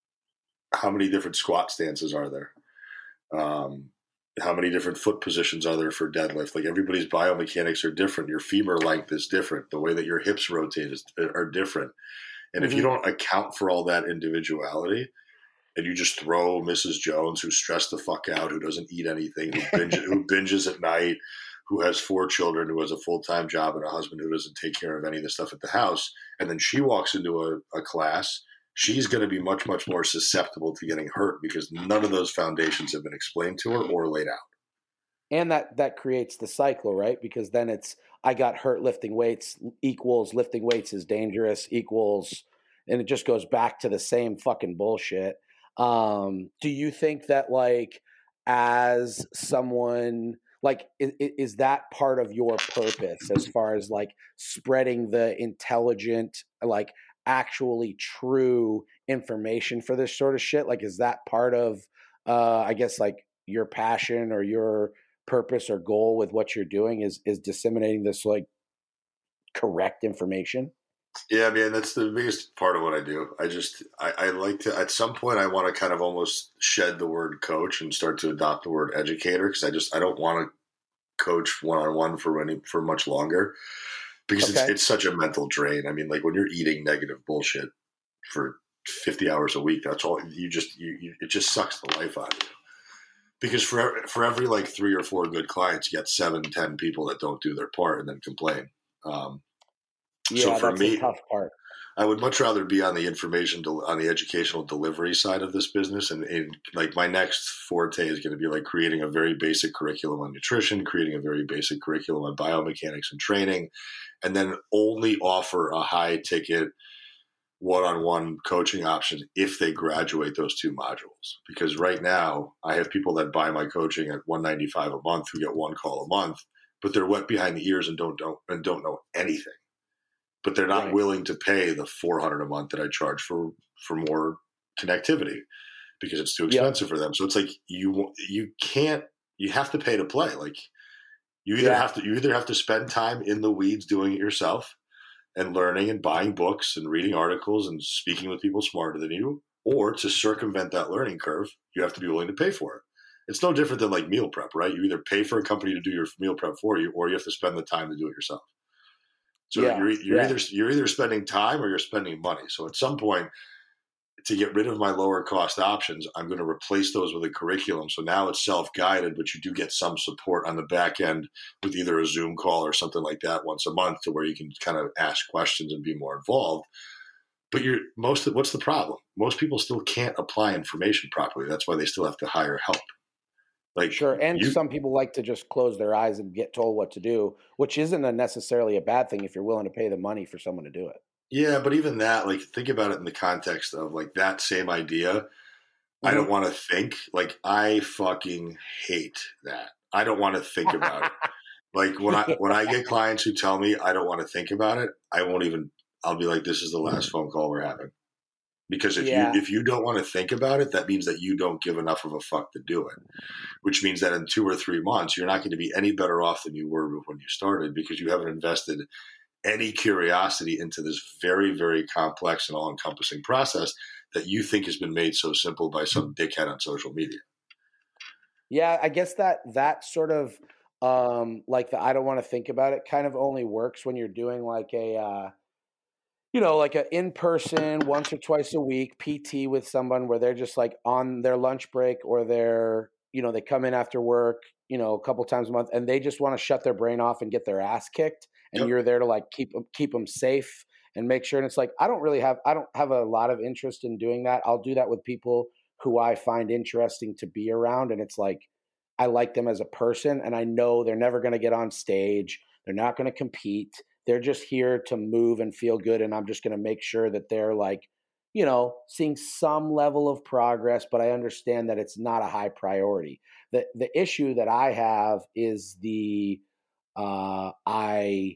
how many different squat stances are there? Um, how many different foot positions are there for deadlift? Like, everybody's biomechanics are different. Your femur length is different. The way that your hips rotate is, are different. And mm-hmm. if you don't account for all that individuality, and you just throw Missus Jones, who's stressed the fuck out, who doesn't eat anything, who, binge, who binges at night, who has four children, who has a full-time job and a husband who doesn't take care of any of the stuff at the house, and then she walks into a, a class, she's going to be much, much more susceptible to getting hurt because none of those foundations have been explained to her or laid out. And that, that creates the cycle, right? Because then it's, I got hurt lifting weights equals lifting weights is dangerous equals, and it just goes back to the same fucking bullshit. Um, do you think that, like, as someone, like, is, is that part of your purpose as far as, like, spreading the intelligent, like, actually true information for this sort of shit? Like, is that part of, uh, I guess, like, your passion or your purpose or goal with what you're doing is, is disseminating this, like, correct information? Yeah, man, that's the biggest part of what I do. I just, I, I like to, at some point, I want to kind of almost shed the word coach and start to adopt the word educator, because I just, I don't want to coach one-on-one for any, for much longer, because okay. it's, it's such a mental drain. I mean, like, when you're eating negative bullshit for fifty hours a week, that's all, you just, you, you it just sucks the life out of you. Because for, for every, like, three or four good clients, you get seven, ten people that don't do their part and then complain. Um, Yeah, so for that's me, the tough part. I would much rather be on the information, on the educational delivery side of this business. And, and like, my next forte is going to be like creating a very basic curriculum on nutrition, creating a very basic curriculum on biomechanics and training, and then only offer a high ticket one-on-one coaching option if they graduate those two modules. Because right now I have people that buy my coaching at one hundred ninety-five dollars a month who get one call a month, but they're wet behind the ears and don't, don't, and don't know anything. But they're not right. willing to pay the four hundred dollars a month that I charge for, for more connectivity, because it's too expensive yep. for them. So it's like, you, you can't, you have to pay to play. Like, you either yeah. have to, you either have to spend time in the weeds doing it yourself and learning and buying books and reading articles and speaking with people smarter than you, or to circumvent that learning curve, you have to be willing to pay for it. It's no different than like meal prep, right? You either pay for a company to do your meal prep for you, or you have to spend the time to do it yourself. So yeah, you're, you're yeah. either you're either spending time or you're spending money. So at some point, to get rid of my lower cost options, I'm going to replace those with a curriculum. So now it's self-guided, but you do get some support on the back end with either a Zoom call or something like that once a month, to where you can kind of ask questions and be more involved. But you're most of, what's the problem? Most people still can't apply information properly. That's why they still have to hire help. Like, sure, and you, some people like to just close their eyes and get told what to do, which isn't a necessarily a bad thing if you're willing to pay the money for someone to do it. Yeah, but even that, like, think about it in the context of, like, that same idea. Mm-hmm. I don't want to think. Like, I fucking hate that. I don't want to think about it. Like, when I when I get clients who tell me I don't want to think about it, I won't even. I'll be like, "This is the last phone call we're having." Because if yeah. you if you don't want to think about it, that means that you don't give enough of a fuck to do it. Which means that in two or three months, you're not going to be any better off than you were when you started, because you haven't invested any curiosity into this very, very complex and all-encompassing process that you think has been made so simple by some dickhead on social media. Yeah, I guess that that sort of um, like the I don't want to think about it kind of only works when you're doing like a uh, you know, like an in-person once or twice a week P T with someone where they're just like on their lunch break, or they're, you know, they come in after work, you know, a couple times a month, and they just want to shut their brain off and get their ass kicked. And yep. you're there to like keep them, keep them safe and make sure. And it's like, I don't really have, I don't have a lot of interest in doing that. I'll do that with people who I find interesting to be around. And it's like, I like them as a person, and I know they're never going to get on stage. They're not going to compete. They're just here to move and feel good. And I'm just going to make sure that they're like you know, seeing some level of progress, but I understand that it's not a high priority. The the issue that I have is the uh, I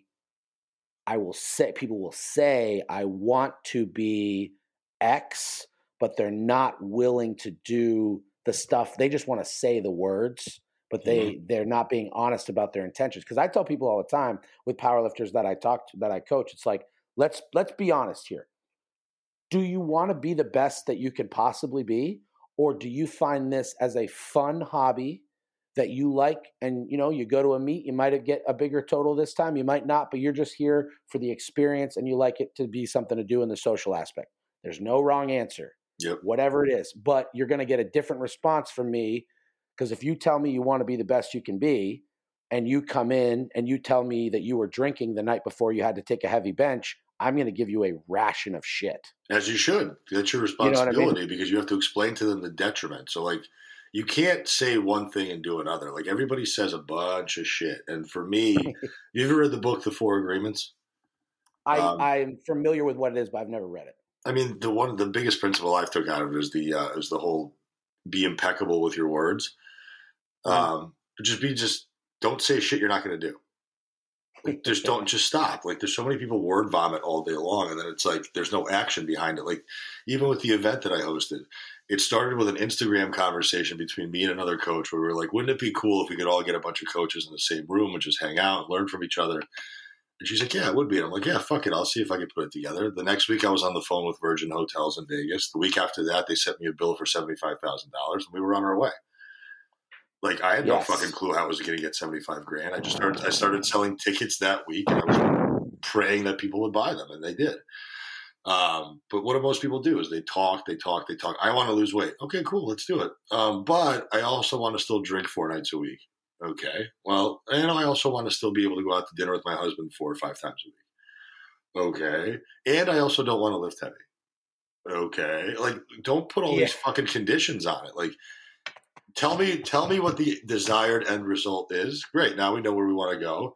I will say people will say I want to be X, but they're not willing to do the stuff. They just want to say the words, but they mm-hmm. they're not being honest about their intentions. Because I tell people all the time with powerlifters that I talk to, that I coach, it's like, let's let's be honest here. Do you want to be the best that you can possibly be, or do you find this as a fun hobby that you like? And you know, you go to a meet, you might get a bigger total this time, you might not, but you're just here for the experience and you like it to be something to do in the social aspect. There's no wrong answer. Yep. Whatever it is, but you're going to get a different response from me, because if you tell me you want to be the best you can be and you come in and you tell me that you were drinking the night before you had to take a heavy bench, I'm going to give you a ration of shit. As you should. That's your responsibility, you know what I mean? Because you have to explain to them the detriment. So like, you can't say one thing and do another. Like everybody says a bunch of shit. And for me, you ever read the book, The Four Agreements? I, um, I'm familiar with what it is, but I've never read it. I mean, the one, the biggest principle I took out of it is the, uh, is the whole be impeccable with your words. Um, mm-hmm. Just be, just don't say shit you're not going to do. Like, just don't, just stop. Like there's so many people word vomit all day long, and then it's like there's no action behind it. Like even with the event that I hosted, it started with an Instagram conversation between me and another coach where we were like, wouldn't it be cool if we could all get a bunch of coaches in the same room and just hang out and learn from each other? And she's like, yeah, it would be. And I'm like, yeah, fuck it. I'll see if I can put it together. The next week I was on the phone with Virgin Hotels in Vegas. The week after that, they sent me a bill for seventy-five thousand dollars and we were on our way. Like I had yes. no fucking clue how I was going to get seventy-five grand. I just started, I started selling tickets that week and I was praying that people would buy them, and they did. Um, but what do most people do is they talk, they talk, they talk. I want to lose weight. Okay, cool. Let's do it. Um, but I also want to still drink four nights a week. Okay. Well, and I also want to still be able to go out to dinner with my husband four or five times a week. Okay. And I also don't want to lift heavy. Okay. Like, don't put all yeah. these fucking conditions on it. Like, tell me, tell me what the desired end result is. Great. Now we know where we want to go.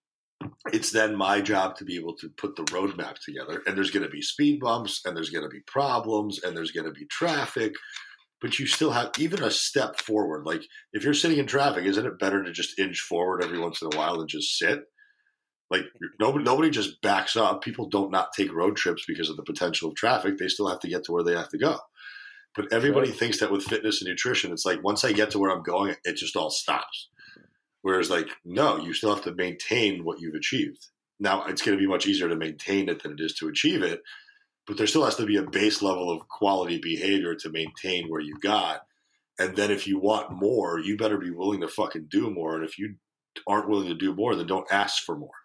It's then my job to be able to put the roadmap together. And there's going to be speed bumps, and there's going to be problems, and there's going to be traffic. But you still have even a step forward. Like if you're sitting in traffic, isn't it better to just inch forward every once in a while and just sit? Like nobody, nobody just backs up. People don't not take road trips because of the potential of traffic. They still have to get to where they have to go. But everybody sure. thinks that with fitness and nutrition, it's like once I get to where I'm going, it just all stops. Whereas like, no, you still have to maintain what you've achieved. Now it's going to be much easier to maintain it than it is to achieve it. But there still has to be a base level of quality behavior to maintain where you got. And then if you want more, you better be willing to fucking do more. And if you aren't willing to do more, then don't ask for more.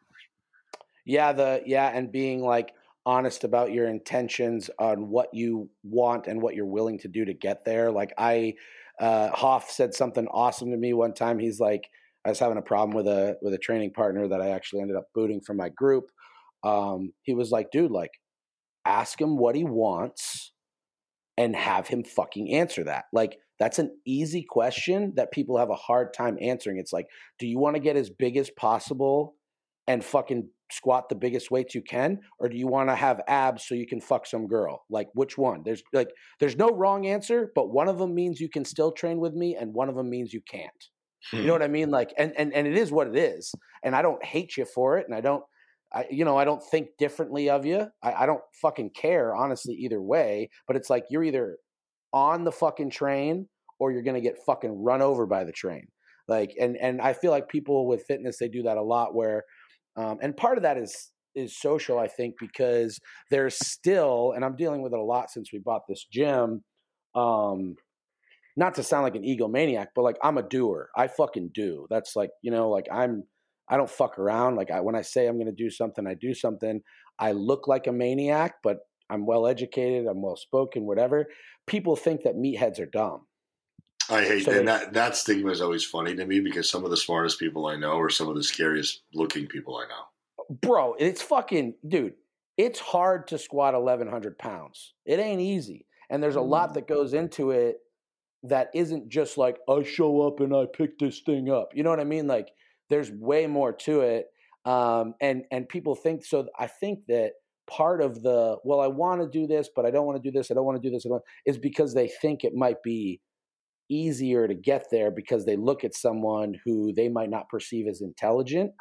Yeah, the yeah, and being like honest about your intentions on what you want and what you're willing to do to get there. Like I, uh, Hoff said something awesome to me one time. He's like, I was having a problem with a with a training partner that I actually ended up booting from my group. Um, he was like, dude, like, ask him what he wants and have him fucking answer that. Like, that's an easy question that people have a hard time answering. It's like, do you want to get as big as possible and fucking squat the biggest weights you can? Or do you want to have abs so you can fuck some girl? Like, which one? There's like, there's no wrong answer, but one of them means you can still train with me and one of them means you can't. Hmm. You know what I mean? Like, and, and, and it is what it is. And I don't hate you for it. And I don't, I, you know, I don't think differently of you. I, I don't fucking care, honestly, either way. But it's like you're either on the fucking train or you're going to get fucking run over by the train. Like, and and I feel like people with fitness, they do that a lot where, um, and part of that is is social, I think, because there's still, and I'm dealing with it a lot since we bought this gym, um, not to sound like an egomaniac, but like I'm a doer. I fucking do. That's like, you know, like I'm, I don't fuck around. Like I, when I say I'm going to do something, I do something. I look like a maniac, but I'm well educated. I'm well spoken, whatever. People think that meatheads are dumb. I hate so and they, that. That stigma is always funny to me because some of the smartest people I know are some of the scariest looking people I know. Bro, it's fucking, dude, it's hard to squat eleven hundred pounds. It ain't easy. And there's a lot that goes into it that isn't just like, I show up and I pick this thing up. You know what I mean? Like, there's way more to it. Um, and, and people think, so I think that part of the, well, I want to do this, but I don't want to do this. I don't want to do this. I don't, is because they think it might be easier to get there because they look at someone who they might not perceive as intelligent,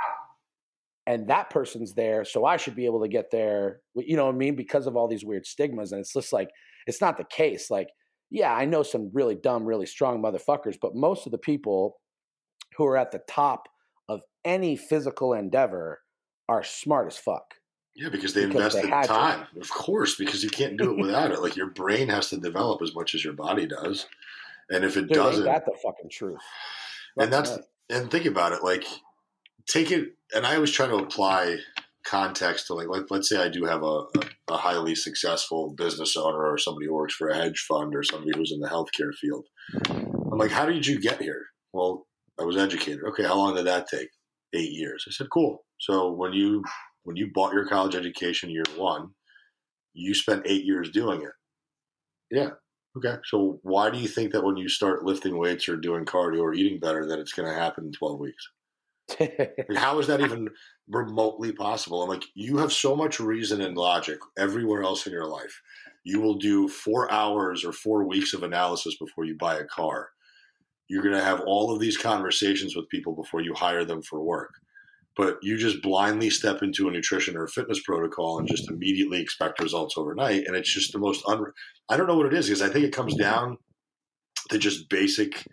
and that person's there, so I should be able to get there. You know what I mean? Because of all these weird stigmas. And it's just like, it's not the case. Like, yeah, I know some really dumb, really strong motherfuckers, but most of the people who are at the top of any physical endeavor are smart as fuck. Yeah, because they Because invested they had time. Of course, because you can't do it without it. Like, your brain has to develop as much as your body does. And if it Dude, ain't doesn't, that the fucking truth? and that's, Fucking and think about it, like, take it, and I always try to apply context to, like, let, let's say I do have a, a, a highly successful business owner or somebody who works for a hedge fund or somebody who's in the healthcare field. I'm like, how did you get here? Well, I was educated. Okay, how long did that take? Eight years. I said, cool. So when you when you bought your college education year one, you spent eight years doing it. Yeah. Okay. So why do you think that when you start lifting weights or doing cardio or eating better, that it's going to happen in twelve weeks? Like, how is that even remotely possible? I'm like, you have so much reason and logic everywhere else in your life. You will do four hours or four weeks of analysis before you buy a car. You're going to have all of these conversations with people before you hire them for work. But you just blindly step into a nutrition or fitness protocol and just immediately expect results overnight. And it's just the most un- – I don't know what it is, because I think it comes down to just basic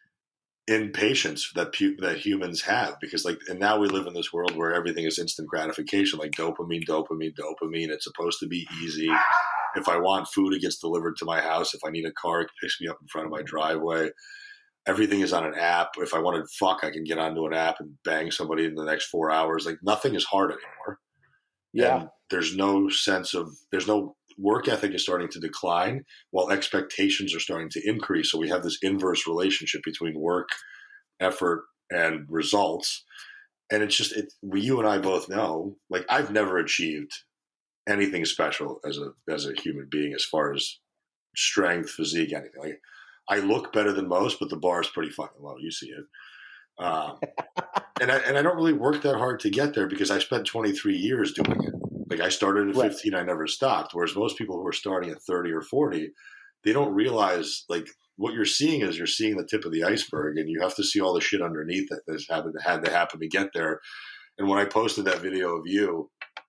impatience that pu- that humans have. Because, like, and now we live in this world where everything is instant gratification, like dopamine, dopamine, dopamine. It's supposed to be easy. If I want food, it gets delivered to my house. If I need a car, it picks me up in front of my driveway. Everything is on an app. If I want to fuck, I can get onto an app and bang somebody in the next four hours. Like, nothing is hard anymore. Yeah. And there's no sense of, there's no work ethic is starting to decline while expectations are starting to increase. So we have this inverse relationship between work, effort, and results. And it's just, it, we, you and I both know, like, I've never achieved anything special as a, as a human being, as far as strength, physique, anything. Like, I look better than most, but the bar is pretty fucking low. You see it. Um, and I and I don't really work that hard to get there, because I spent twenty-three years doing it. Like, I started at fifteen, right. I never stopped. Whereas most people who are starting at thirty or forty, they don't realize, like, what you're seeing is you're seeing the tip of the iceberg, and you have to see all the shit underneath that has happened, had to happen to get there. And when I posted that video of you,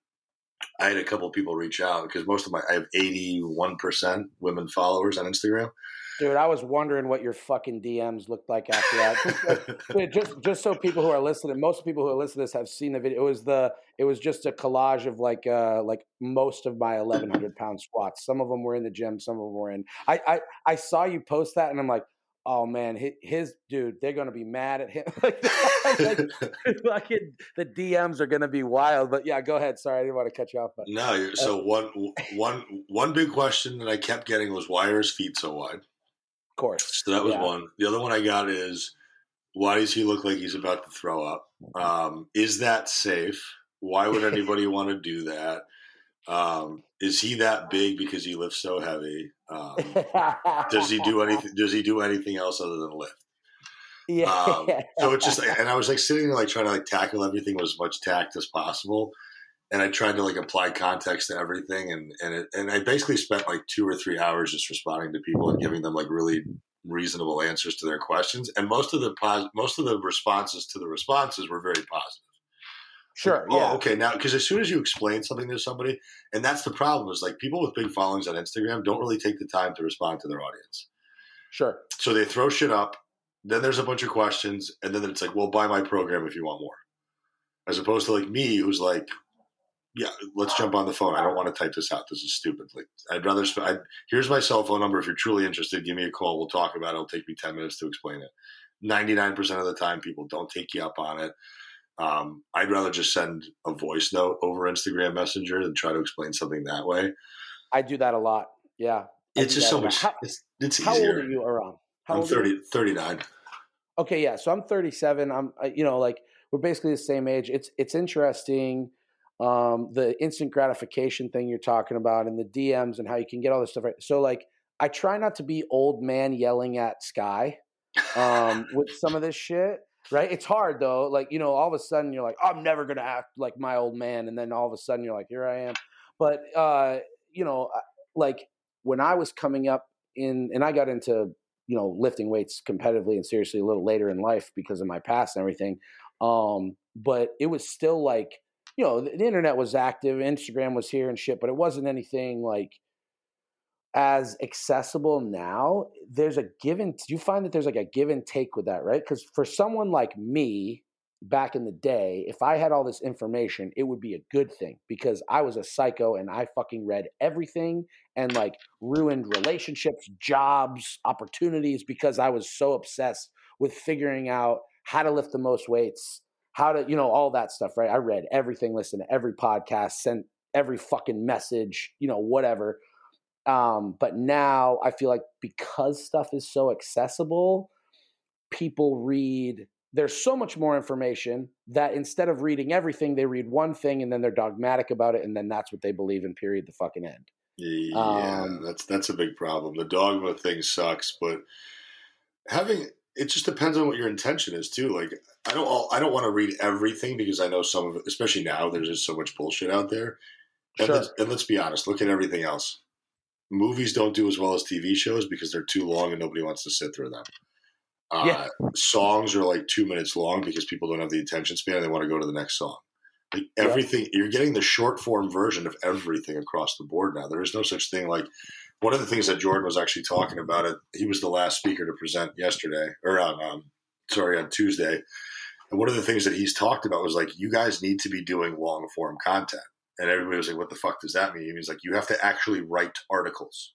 I had a couple of people reach out, because most of my, I have eighty-one percent women followers on Instagram. Dude, I was wondering what your fucking D Ms looked like after that. Just, just, just so people who are listening, most people who are listening to this have seen the video. It was the, it was just a collage of like, uh, like most of my eleven hundred pound squats. Some of them were in the gym, some of them were in. I, I, I saw you post that, and I'm like, oh man, his, his dude, they're gonna be mad at him. like, like, fucking, the D Ms are gonna be wild. But yeah, go ahead. Sorry, I didn't want to cut you off. But. No, you're, so one, one, one big question that I kept getting was, why are his feet so wide? Of course. So that was yeah. one. The other one I got is, why does he look like he's about to throw up? Um, is that safe? Why would anybody want to do that? Um, is he that big because he lifts so heavy? Um, does he do anything? Does he do anything else other than lift? Yeah. Um, so it's just, and I was like sitting there, like trying to like tackle everything with as much tact as possible. And I tried to like apply context to everything, and and it, and I basically spent like two or three hours just responding to people and giving them like really reasonable answers to their questions. And most of the pos- most of the responses to the responses were very positive. Sure. Like, yeah. Oh, okay. Now, because as soon as you explain something to somebody, and that's the problem, is like people with big followings on Instagram don't really take the time to respond to their audience. Sure. So they throw shit up. Then there's a bunch of questions, and then it's like, well, buy my program if you want more. As opposed to like me, who's like, yeah, let's jump on the phone. I don't want to type this out. This is stupid. Like, I'd rather. Sp- I'd, here's my cell phone number. If you're truly interested, give me a call. We'll talk about it. It'll take me ten minutes to explain it. ninety-nine percent of the time, people don't take you up on it. Um, I'd rather just send a voice note over Instagram Messenger than try to explain something that way. I do that a lot. Yeah, I it's just so much. How, it's it's how easier. How old are you, Aram? How I'm old thirty, thirty-nine. Okay, yeah. So I'm thirty-seven. I'm, you know, like we're basically the same age. It's it's interesting. Um, the instant gratification thing you're talking about, and the D Ms, and how you can get all this stuff right. So like, I try not to be old man yelling at sky um, with some of this shit, right? It's hard though. Like, you know, all of a sudden you're like, I'm never going to act like my old man. And then all of a sudden you're like, here I am. But, uh, you know, like when I was coming up in, and I got into, you know, lifting weights competitively and seriously a little later in life because of my past and everything. Um, but it was still like, you know, the, the internet was active, Instagram was here and shit, but it wasn't anything like as accessible now. There's a give and, do you find that there's like a give and take with that, right? Because for someone like me back in the day, if I had all this information, it would be a good thing because I was a psycho and I fucking read everything and like ruined relationships, jobs, opportunities because I was so obsessed with figuring out how to lift the most weights, how to, you know, all that stuff, right? I read everything, listened to every podcast, sent every fucking message, you know, whatever. Um, but now I feel like because stuff is so accessible, people read, there's so much more information that instead of reading everything, they read one thing and then they're dogmatic about it. And then that's what they believe in, period, the fucking end. Yeah, Um, that's that's a big problem. The dogma thing sucks, but having it just depends on what your intention is too. Like I don't I don't want to read everything because I know some of it, especially now, there's just so much bullshit out there. And, sure. let's, and let's be honest, look at everything else. Movies don't do as well as T V shows because they're too long and nobody wants to sit through them. Uh, Yeah. Songs are like two minutes long because people don't have the attention span and they want to go to the next song. Like everything, yeah. You're getting the short form version of everything across the board now. There is no such thing. Like one of the things that Jordan was actually talking about, it. He was the last speaker to present yesterday, or on, um, sorry, on Tuesday. And one of the things that he's talked about was like, you guys need to be doing long form content. And everybody was like, what the fuck does that mean? He means like, you have to actually write articles.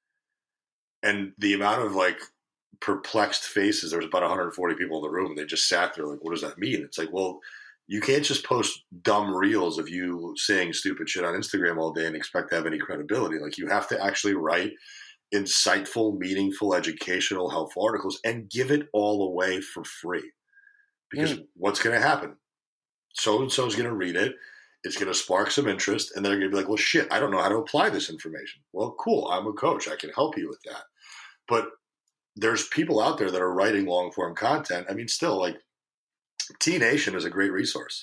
And the amount of like perplexed faces, there was about one hundred forty people in the room and they just sat there like, what does that mean? It's like, well, you can't just post dumb reels of you saying stupid shit on Instagram all day and expect to have any credibility. Like you have to actually write insightful, meaningful, educational, helpful articles and give it all away for free. Because mm. what's going to happen? So-and-so is going to read it. It's going to spark some interest. And they're going to be like, well, shit, I don't know how to apply this information. Well, cool. I'm a coach. I can help you with that. But there's people out there that are writing long form content. I mean, still like T Nation is a great resource.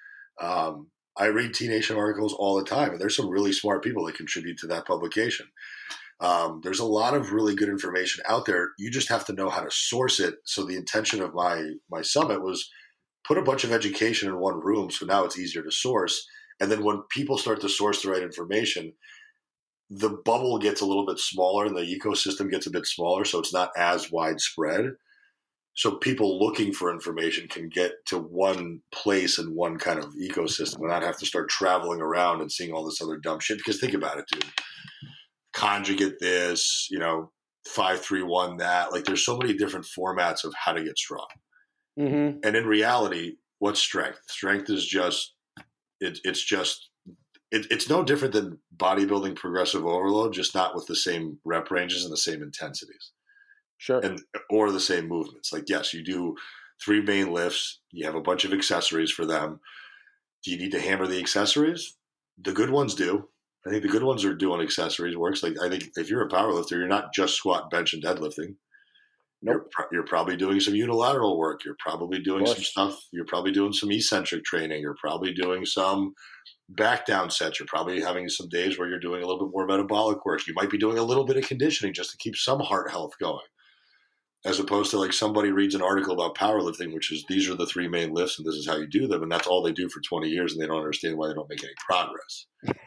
Um, I read T Nation articles all the time, and there's some really smart people that contribute to that publication. Um, there's a lot of really good information out there. You just have to know how to source it. So the intention of my my summit was put a bunch of education in one room, so now it's easier to source. And then when people start to source the right information, the bubble gets a little bit smaller and the ecosystem gets a bit smaller, so it's not as widespread. So people looking for information can get to one place in one kind of ecosystem and not have to start traveling around and seeing all this other dumb shit. Because think about it, dude. Conjugate this, you know, five three one that. Like there's so many different formats of how to get strong. Mm-hmm. And in reality, what's strength? Strength is just, it, it's just, it, it's no different than bodybuilding progressive overload, just not with the same rep ranges and the same intensities. Sure. And or the same movements. Like, yes, you do three main lifts. You have a bunch of accessories for them. Do you need to hammer the accessories? The good ones do. I think the good ones are doing accessories works. Like, I think if you're a powerlifter, you're not just squat, bench, and deadlifting. Nope. You're, you're probably doing some unilateral work. You're probably doing some stuff. You're probably doing some eccentric training. You're probably doing some back down sets. You're probably having some days where you're doing a little bit more metabolic work. You might be doing a little bit of conditioning just to keep some heart health going. As opposed to like somebody reads an article about powerlifting, which is these are the three main lifts and this is how you do them. And that's all they do for twenty years and they don't understand why they don't make any progress.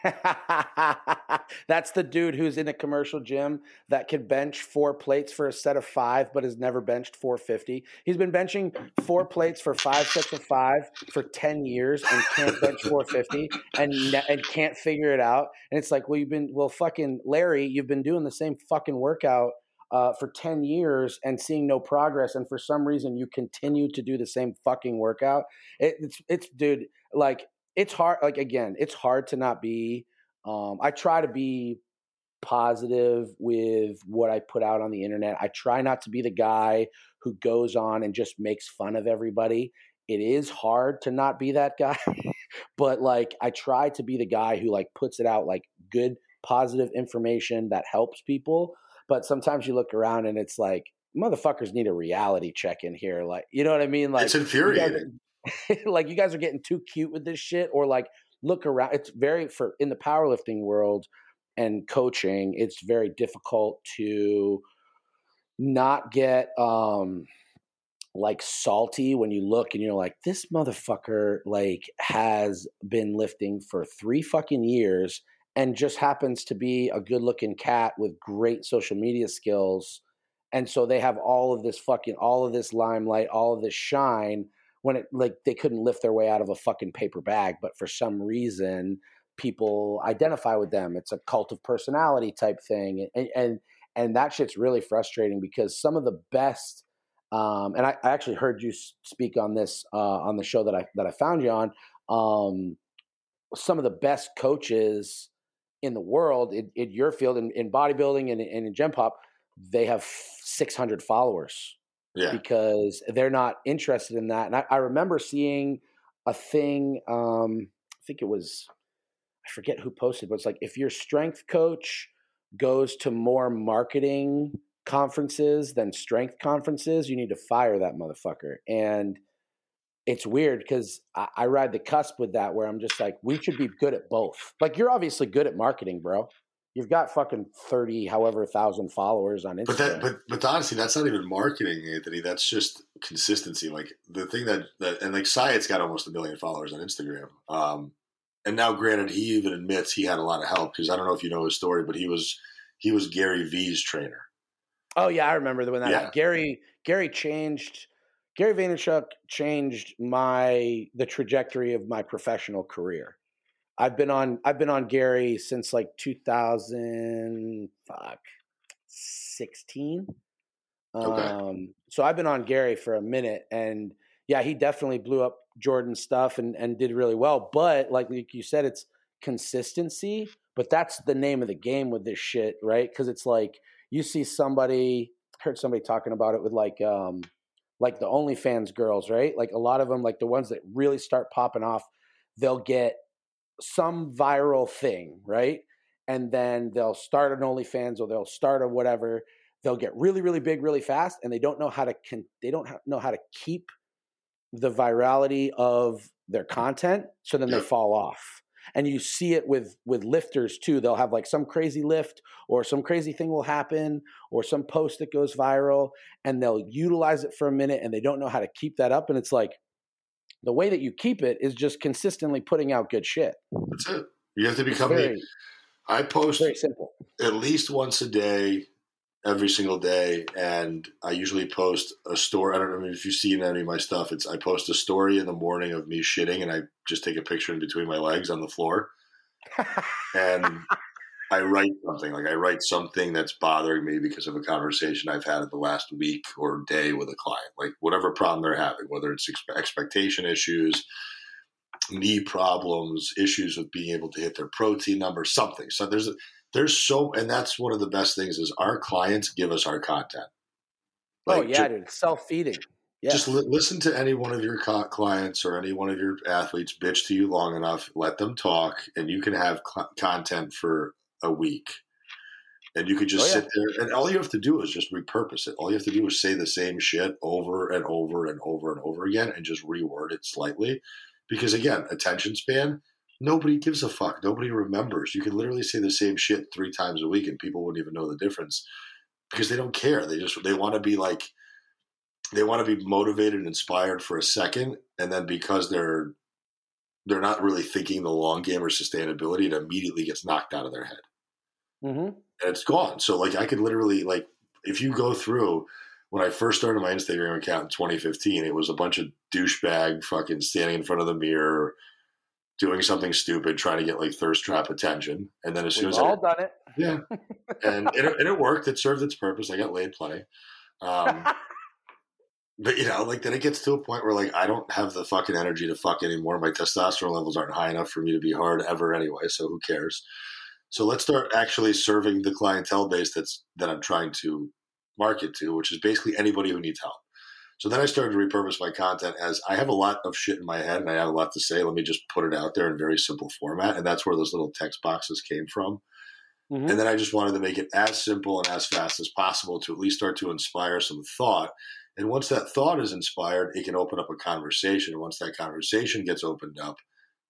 That's the dude who's in a commercial gym that can bench four plates for a set of five, but has never benched four fifty. He's been benching four plates for five sets of five for ten years and can't bench four fifty and, and can't figure it out. And it's like, well, you've been, well, fucking Larry, you've been doing the same fucking workout Uh, for ten years and seeing no progress. And for some reason you continue to do the same fucking workout. It, it's, it's dude, like it's hard. Like, again, it's hard to not be, um, I try to be positive with what I put out on the internet. I try not to be the guy who goes on and just makes fun of everybody. It is hard to not be that guy, but like, I try to be the guy who like puts it out like good, positive information that helps people. But sometimes you look around and it's like, motherfuckers need a reality check in here. Like, you know what I mean? Like, it's infuriating. You guys are, like, you guys are getting too cute with this shit, or like look around, it's very for in the powerlifting world and coaching, it's very difficult to not get um like salty when you look and you're like, this motherfucker like has been lifting for three fucking years and just happens to be a good looking cat with great social media skills. And so they have all of this fucking, all of this limelight, all of this shine when it like they couldn't lift their way out of a fucking paper bag. But for some reason, people identify with them. It's a cult of personality type thing. And, and, and that shit's really frustrating because some of the best, um, and I, I actually heard you speak on this uh, on the show that I, that I found you on, um, some of the best coaches in the world in, in your field in, in bodybuilding and, and in Gen Pop, they have six hundred followers. Yeah. Because they're not interested in that. And I, I remember seeing a thing, um, I think it was, I forget who posted, but it's like, if your strength coach goes to more marketing conferences than strength conferences, you need to fire that motherfucker. And it's weird because I, I ride the cusp with that where I'm just like, we should be good at both. Like, you're obviously good at marketing, bro. You've got fucking thirty, however, thousand followers on Instagram. But that, but, but honestly, that's not even marketing, Anthony. That's just consistency. Like the thing that, that and like Syatt's got almost a million followers on Instagram. Um, and now, granted, he even admits he had a lot of help because I don't know if you know his story, but he was he was Gary Vee's trainer. Oh yeah, I remember when that yeah. Gary Gary changed. Gary Vaynerchuk changed my the trajectory of my professional career. I've been on I've been on Gary since like two thousand sixteen. Okay. Um, so I've been on Gary for a minute, and yeah, he definitely blew up Jordan's stuff and, and did really well. But like, like you said, it's consistency. But that's the name of the game with this shit, right? Because it's like you see somebody, heard somebody talking about it with like um, like the OnlyFans girls, right? Like a lot of them, like the ones that really start popping off, they'll get some viral thing, right? And then they'll start an OnlyFans or they'll start a whatever. They'll get really, really big, really fast, and they don't know how to con- they don't ha- know how to keep the virality of their content. So then yep. they fall off. And you see it with with lifters too. They'll have like some crazy lift or some crazy thing will happen or some post that goes viral, and they'll utilize it for a minute, and they don't know how to keep that up. And it's like, the way that you keep it is just consistently putting out good shit. That's it. You have to become very, the – I post very simple. At least once a day, every single day, and I usually post a story. I don't know if you've seen any of my stuff. It's I post a story in the morning of me shitting, and I just take a picture in between my legs on the floor. And I write something. Like I write something that's bothering me because of a conversation I've had in the last week or day with a client. Like whatever problem they're having, whether it's expe- expectation issues, knee problems, issues with being able to hit their protein number, something. So there's there's so, and that's one of the best things is our clients give us our content. Like, oh yeah, just, dude, self-feeding. Yes. Just li- listen to any one of your co- clients or any one of your athletes bitch to you long enough, let them talk, and you can have cl- content for a week. And you could just oh, yeah. sit there, and all you have to do is just repurpose it. All you have to do is say the same shit over and over and over and over again and just reword it slightly. Because again, attention span, nobody gives a fuck. Nobody remembers. You can literally say the same shit three times a week and people wouldn't even know the difference because they don't care. They just, they want to be like, they want to be motivated and inspired for a second. And then because they're, they're not really thinking the long game or sustainability, it immediately gets knocked out of their head. Mm-hmm. And it's gone. So like I could literally like, if you go through, when I first started my Instagram account in twenty fifteen, it was a bunch of douchebag fucking standing in front of the mirror, doing something stupid, trying to get like thirst trap attention. And then as soon We've as all I, done it. Yeah. And it, and it worked. It served its purpose. I got laid plenty. Um, but you know, like then it gets to a point where like, I don't have the fucking energy to fuck anymore. My testosterone levels aren't high enough for me to be hard ever anyway. So who cares? So let's start actually serving the clientele base that's, that I'm trying to market to, which is basically anybody who needs help. So then I started to repurpose my content as I have a lot of shit in my head and I have a lot to say. Let me just put it out there in very simple format. And that's where those little text boxes came from. Mm-hmm. And then I just wanted to make it as simple and as fast as possible to at least start to inspire some thought. And once that thought is inspired, it can open up a conversation. And once that conversation gets opened up,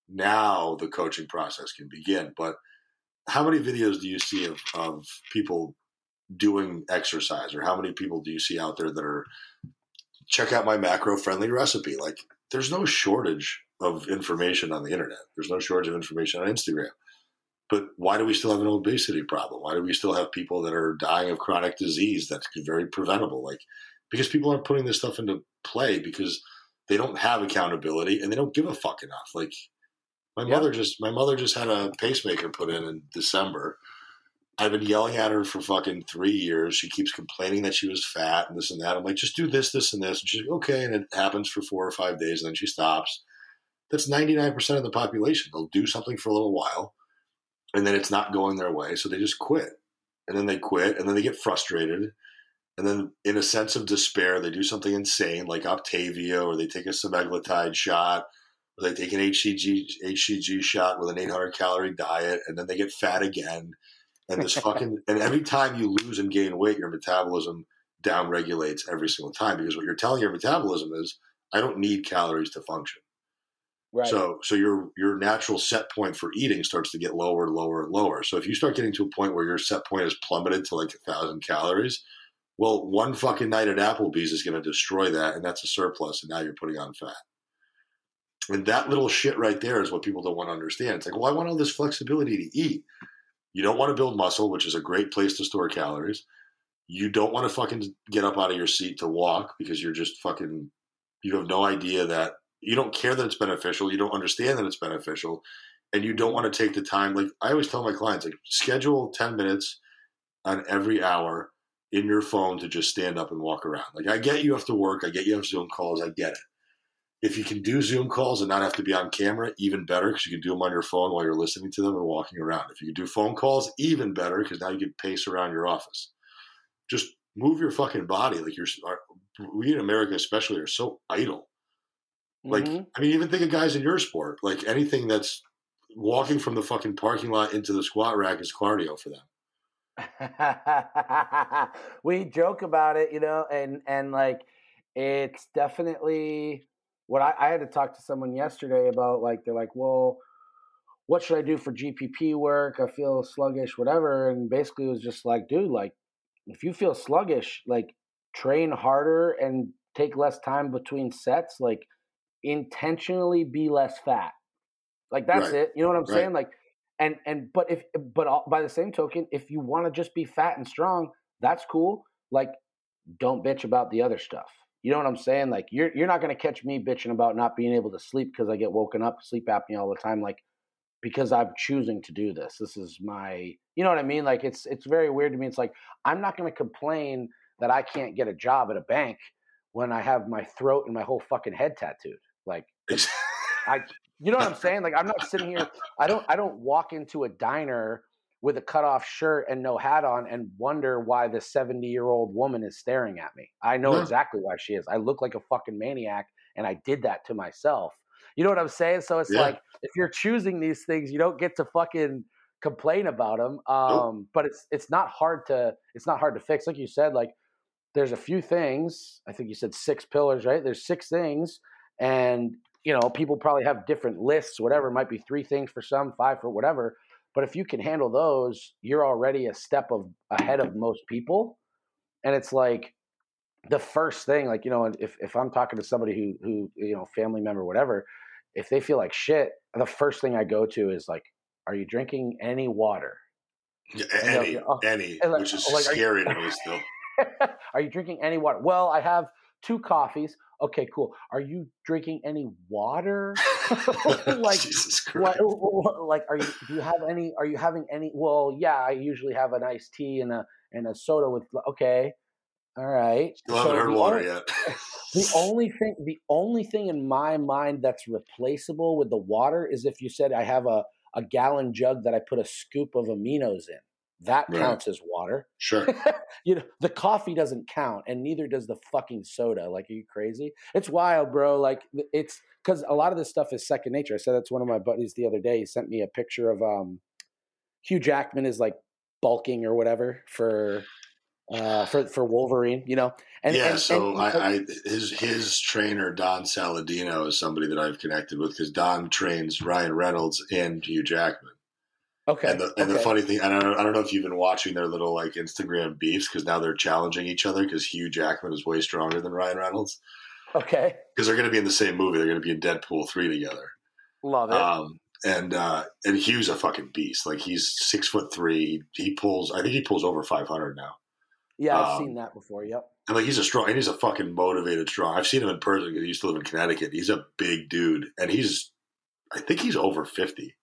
now the coaching process can begin. But how many videos do you see of, of people doing exercise, or how many people do you see out there that are, check out my macro friendly recipe? Like, there's no shortage of information on the internet. There's no shortage of information on Instagram. But why do we still have an obesity problem? Why do we still have people that are dying of chronic disease that's very preventable? Like, because people aren't putting this stuff into play because they don't have accountability and they don't give a fuck enough. Like, my yeah. mother just, my mother just had a pacemaker put in in December. I've been yelling at her for fucking three years. She keeps complaining that she was fat and this and that. I'm like, just do this, this, and this. And she's like, okay. And it happens for four or five days, and then she stops. That's ninety-nine percent of the population. They'll do something for a little while, and then it's not going their way, so they just quit. And then they quit, and then they get frustrated. And then in a sense of despair, they do something insane like Optavia, or they take a semaglutide shot, or they take an H C G, H C G shot with an eight hundred calorie diet, and then they get fat again. And this fucking and every time you lose and gain weight, your metabolism downregulates every single time, because what you're telling your metabolism is, I don't need calories to function. Right. So so your your natural set point for eating starts to get lower and lower and lower. So if you start getting to a point where your set point is plummeted to like a thousand calories, well, one fucking night at Applebee's is going to destroy that, and that's a surplus, and now you're putting on fat. And that little shit right there is what people don't want to understand. It's like, well, I want all this flexibility to eat. You don't want to build muscle, which is a great place to store calories. You don't want to fucking get up out of your seat to walk because you're just fucking, you have no idea that, you don't care that it's beneficial. You don't understand that it's beneficial. And you don't want to take the time. Like I always tell my clients, like, schedule ten minutes on every hour in your phone to just stand up and walk around. Like, I get you have to work. I get you have Zoom calls. I get it. If you can do Zoom calls and not have to be on camera, even better, because you can do them on your phone while you're listening to them and walking around. If you can do phone calls, even better, because now you can pace around your office. Just move your fucking body. Like, you're, we in America especially are so idle. Like, mm-hmm. I mean, even think of guys in your sport. Like, anything that's walking from the fucking parking lot into the squat rack is cardio for them. We joke about it, you know, and, and like, it's definitely what I, I had to talk to someone yesterday about. Like, they're like, well, what should I do for G P P work? I feel sluggish, whatever. And basically it was just like, dude, like, if you feel sluggish, like, train harder and take less time between sets. Like, intentionally be less fat. Like, that's right. it. You know what I'm right. saying? Like, and, and, but if, but by the same token, if you want to just be fat and strong, that's cool. Like, don't bitch about the other stuff. You know what I'm saying? Like, you're, you're not going to catch me bitching about not being able to sleep because I get woken up, sleep apnea all the time. Like, because I'm choosing to do this. This is my, you know what I mean? Like, it's, it's very weird to me. It's like, I'm not going to complain that I can't get a job at a bank when I have my throat and my whole fucking head tattooed. Like, I, you know what I'm saying? Like, I'm not sitting here. I don't, I don't walk into a diner with a cutoff shirt and no hat on and wonder why the seventy year old woman is staring at me. I know yeah. exactly why she is. I look like a fucking maniac, and I did that to myself. You know what I'm saying? So it's yeah. like, if you're choosing these things, you don't get to fucking complain about them. Um, nope. But it's, it's not hard to, it's not hard to fix. Like you said, like, there's a few things. I think you said six pillars, right? There's six things. And, you know, people probably have different lists, whatever. It might be three things for some, five for whatever. But if you can handle those, you're already a step of ahead of most people. And it's like the first thing, like, you know, if, if I'm talking to somebody who, who, you know, family member, whatever, if they feel like shit, the first thing I go to is like, are you drinking any water? Yeah, any, oh, any, like, which is like, scary you, to me still. Are you drinking any water? Well, I have two coffees. Okay, cool. Are you drinking any water? Like, Jesus Christ. What, like, are you? Do you have any? Are you having any? Well, yeah, I usually have an iced tea and a and a soda with. Okay, all right. Still haven't so heard water only, yet. The only thing, the only thing in my mind that's replaceable with the water is if you said I have a a gallon jug that I put a scoop of aminos in. That right. counts as water. Sure. You know, the coffee doesn't count, and neither does the fucking soda. Like, are you crazy? It's wild, bro. Like, it's because a lot of this stuff is second nature. I said that to one of my buddies the other day. He sent me a picture of um, Hugh Jackman is like bulking or whatever for uh, for for Wolverine, you know. And yeah, and, so and, I, I his his trainer Don Saladino is somebody that I've connected with because Don trains Ryan Reynolds and Hugh Jackman. okay, And the and okay. the funny thing, and I don't, I don't know if you've been watching their little like Instagram beefs because now they're challenging each other because Hugh Jackman is way stronger than Ryan Reynolds. Okay, because they're going to be in the same movie. They're going to be in Deadpool three together. Love it. Um, and uh, and Hugh's a fucking beast. Like he's six foot three. He, he pulls. I think he pulls over five hundred now. Yeah, I've um, seen that before. Yep. And like he's a strong. And he's a fucking motivated, strong. I've seen him in person because he used to live in Connecticut. He's a big dude, and he's. I think he's over fifty.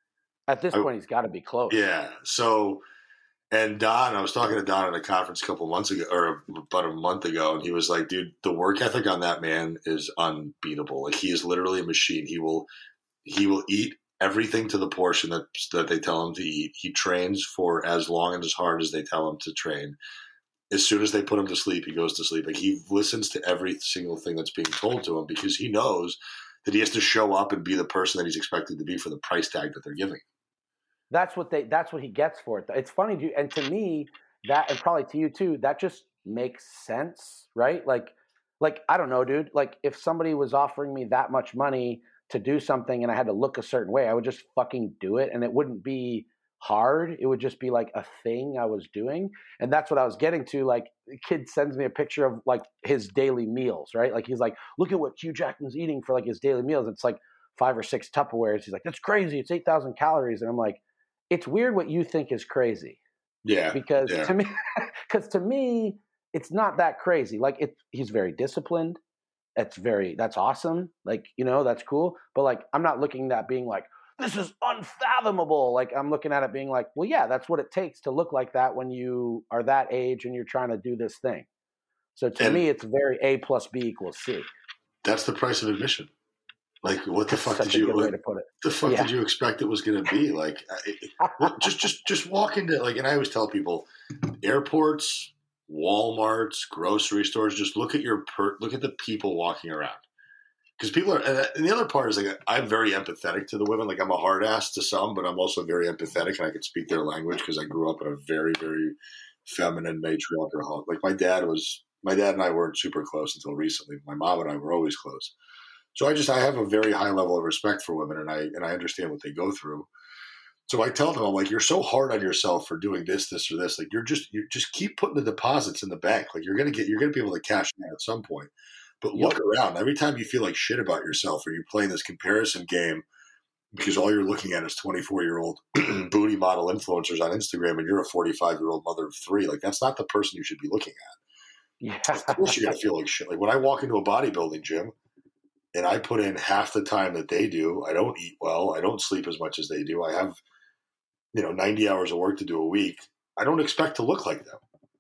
At this I, point, he's got to be close. Yeah. So, and Don, I was talking to Don at a conference a couple months ago, or about a month ago, and he was like, "Dude, the work ethic on that man is unbeatable. Like he is literally a machine. He will, he will eat everything to the portion that that they tell him to eat. He trains for as long and as hard as they tell him to train. As soon as they put him to sleep, he goes to sleep. Like he listens to every single thing that's being told to him because he knows that he has to show up and be the person that he's expected to be for the price tag that they're giving. That's what they. That's what he gets for it. It's funny, dude. And to me, that, and probably to you too, that just makes sense, right? Like, like I don't know, dude. Like, if somebody was offering me that much money to do something and I had to look a certain way, I would just fucking do it, and it wouldn't be hard. It would just be like a thing I was doing, and that's what I was getting to. Like, the kid sends me a picture of like his daily meals, right? Like, he's like, look at what Hugh Jackman's eating for like his daily meals. It's like five or six Tupperwares. He's like, that's crazy. It's eight thousand calories, and I'm like. It's weird what you think is crazy. Yeah. Because yeah. to me, because to me, it's not that crazy. Like it, he's very disciplined. It's very, that's awesome. Like, you know, that's cool. But like, I'm not looking at that being like, this is unfathomable. Like I'm looking at it being like, well, yeah, that's what it takes to look like that when you are that age and you're trying to do this thing. So to and me, it's very A plus B equals C. That's the price of admission. Like, what the That's fuck such did a you? good What way to put it. the fuck Yeah. did you expect it was going to be? Like, it, well, just just just walk into like, and I always tell people, airports, WalMarts, grocery stores. Just look at your per, look at the people walking around, because people are. And, and the other part is like, I'm very empathetic to the women. Like, I'm a hard ass to some, but I'm also very empathetic, and I can speak their language because I grew up in a very very feminine matriarchal home. Like, my dad was. My dad and I weren't super close until recently. My mom and I were always close. So I just I have a very high level of respect for women, and I and I understand what they go through. So I tell them, I'm like, you're so hard on yourself for doing this, this, or this. Like you're just you just keep putting the deposits in the bank. Like you're gonna get you're gonna be able to cash that at some point. But look yep. around. Every time you feel like shit about yourself, or you're playing this comparison game because all you're looking at is twenty-four year old booty model influencers on Instagram, and you're a forty-five year old mother of three. Like that's not the person you should be looking at. Yeah. Of course you're gonna feel like shit. Like when I walk into a bodybuilding gym. And I put in half the time that they do. I don't eat well. I don't sleep as much as they do. I have, you know, ninety hours of work to do a week. I don't expect to look like them.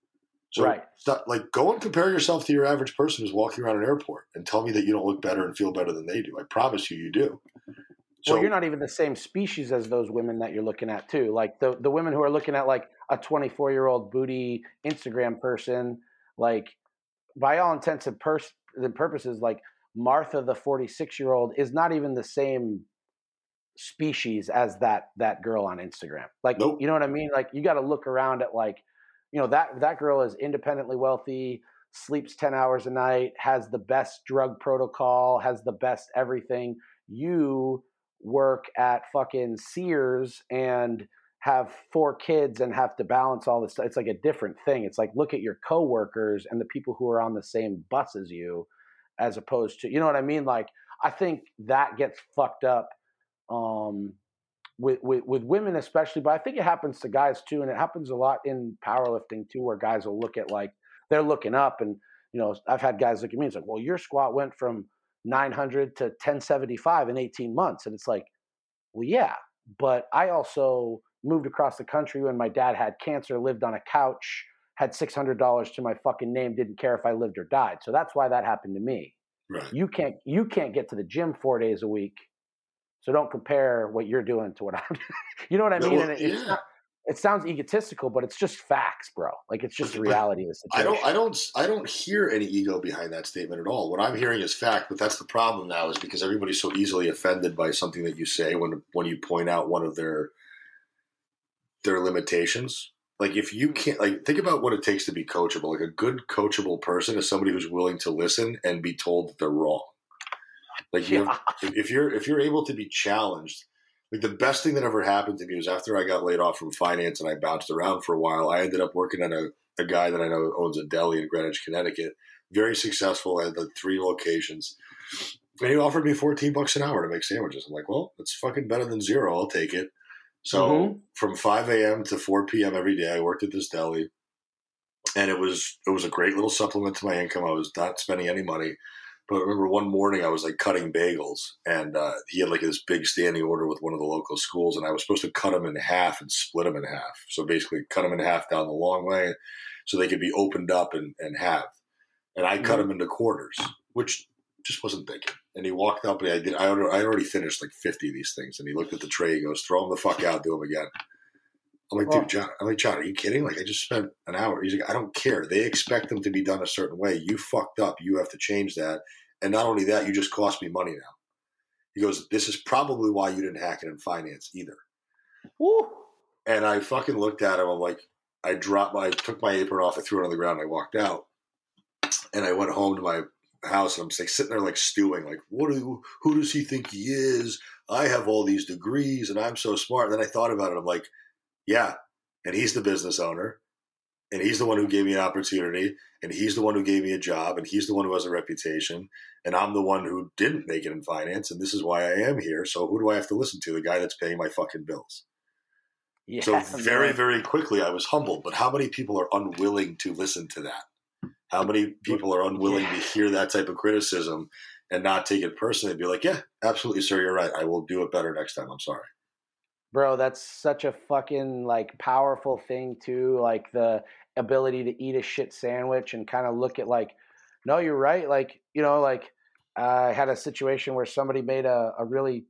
So, right. stop, like, go and compare yourself to your average person who's walking around an airport and tell me that you don't look better and feel better than they do. I promise you, you do. So, well, you're not even the same species as those women that you're looking at, too. Like, the, the women who are looking at, like, a twenty-four-year-old booty Instagram person, like, by all intents and pers- purposes, like, Martha, the forty-six-year-old, is not even the same species as that that girl on Instagram. Like, nope. You know what I mean? Like, you got to look around at, like, you know, that that girl is independently wealthy, sleeps ten hours a night, has the best drug protocol, has the best everything. You work at fucking Sears and have four kids and have to balance all this stuff. It's like a different thing. It's like, look at your coworkers and the people who are on the same bus as you. As opposed to, you know what I mean? Like, I think that gets fucked up um, with, with with women especially, but I think it happens to guys too, and it happens a lot in powerlifting too, where guys will look at like they're looking up, and you know, I've had guys look at me and it's like, well, your squat went from nine hundred to ten seventy-five in eighteen months, and it's like, well, yeah, but I also moved across the country when my dad had cancer, lived on a couch. Had six hundred dollars to my fucking name, didn't care if I lived or died. So that's why that happened to me. Right. You can't you can't get to the gym four days a week. So don't compare what you're doing to what I'm doing. You know what I mean? No, and it, yeah. it's not, it sounds egotistical, but it's just facts, bro. Like it's just the reality of the situation. I don't I don't I don't hear any ego behind that statement at all. What I'm hearing is fact, but that's the problem now is because everybody's so easily offended by something that you say when when you point out one of their their limitations. like if you can't, like think about what it takes to be coachable. Like a good coachable person is somebody who's willing to listen and be told that they're wrong. Like you Yeah. have, if you're if you're able to be challenged, like the best thing that ever happened to me was after I got laid off from finance and I bounced around for a while. I ended up working at a, a guy that I know owns a deli in Greenwich, Connecticut. Very successful. I had like three locations. And he offered me fourteen bucks an hour to make sandwiches. I'm like, well, that's fucking better than zero. I'll take it. So Mm-hmm. from five a.m. to four p.m. every day, I worked at this deli. And it was it was a great little supplement to my income. I was not spending any money. But I remember one morning I was like cutting bagels, and uh, he had like this big standing order with one of the local schools, and I was supposed to cut them in half and split them in half. So basically cut them in half down the long way so they could be opened up and, and halved. And I cut Mhm. them into quarters, which just wasn't thinking. And he walked up, and I did. I already, I already finished like fifty of these things, and he looked at the tray. He goes, "Throw them the fuck out. Do them again." I'm like, dude, John. I'm like, John, are you kidding? Like, I just spent an hour. He's like, I don't care. They expect them to be done a certain way. You fucked up. You have to change that. And not only that, you just cost me money now. He goes, this is probably why you didn't hack it in finance either. Woo. And I fucking looked at him. I'm like, I dropped my, I took my apron off, I threw it on the ground, and I walked out. And I went home to my house, and I'm like sitting there like stewing, like, what do, who does he think he is? I have all these degrees, and I'm so smart. And then I thought about it. I'm like, yeah, and he's the business owner, and he's the one who gave me an opportunity, and he's the one who gave me a job, and he's the one who has a reputation, and I'm the one who didn't make it in finance, and this is why I am here. So who do I have to listen to? The guy that's paying my fucking bills. Yeah, So very, man. very quickly I was humbled. But how many people are unwilling to listen to that? How many people are unwilling Yeah. to hear that type of criticism and not take it personally and be like, yeah, absolutely, sir, you're right. I will do it better next time. I'm sorry. Bro, that's such a fucking like powerful thing too. Like the ability to eat a shit sandwich and kind of look at like, no, you're right. Like, you know, like I had a situation where somebody made a, a really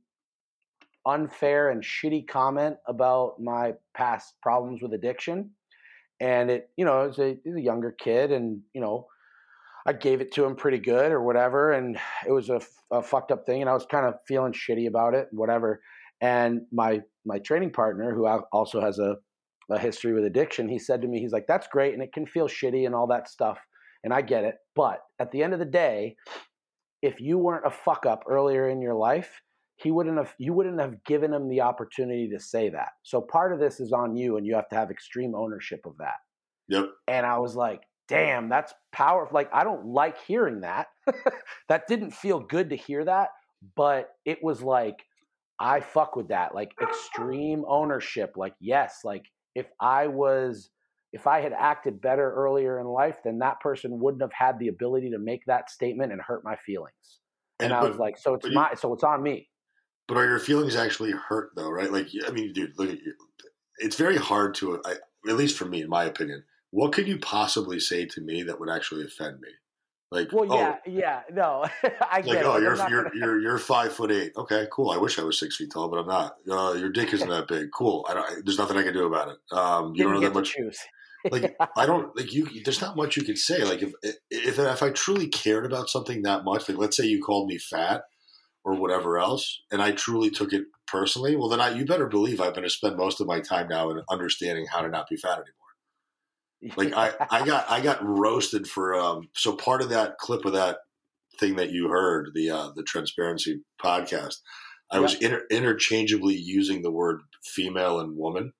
unfair and shitty comment about my past problems with addiction. And it, you know, it was a, it was a younger kid, and, you know, I gave it to him pretty good or whatever. And it was a, a fucked up thing. And I was kind of feeling shitty about it, whatever. And my, my training partner, who also has a, a history with addiction, he said to me, he's like, that's great. And it can feel shitty and all that stuff. And I get it. But at the end of the day, if you weren't a fuck up earlier in your life, he wouldn't have, you wouldn't have given him the opportunity to say that. So part of this is on you, and you have to have extreme ownership of that. Yep. And I was like, damn, that's powerful. Like, I don't like hearing that. That didn't feel good to hear that, but it was like, I fuck with that. Like extreme ownership. Like, yes, like if I was, if I had acted better earlier in life, then that person wouldn't have had the ability to make that statement and hurt my feelings. And, and I but, was like, so it's my, you, so it's on me. But are your feelings actually hurt though? Right? Like, I mean, dude, look at you. It's very hard to, I, at least for me, in my opinion, what could you possibly say to me that would actually offend me? Like, well, yeah, oh, yeah, no, I get like, it. oh, Like, you're not you're gonna... you're you're five foot eight. Okay, cool. I wish I was six feet tall, but I'm not. Uh, your dick isn't that big. Cool. I don't. There's nothing I can do about it. Um, you Didn't don't know that much. Choose. Like, I don't like you. There's not much you could say. Like, if if if I truly cared about something that much, like, let's say you called me fat or whatever else, and I truly took it personally, well, then I you better believe I'm going to spend most of my time now in understanding how to not be fat anymore. Like I, I got I got roasted for um so part of that clip of that thing that you heard, the uh, the Transparency podcast, I yep. was inter- interchangeably using the word female and woman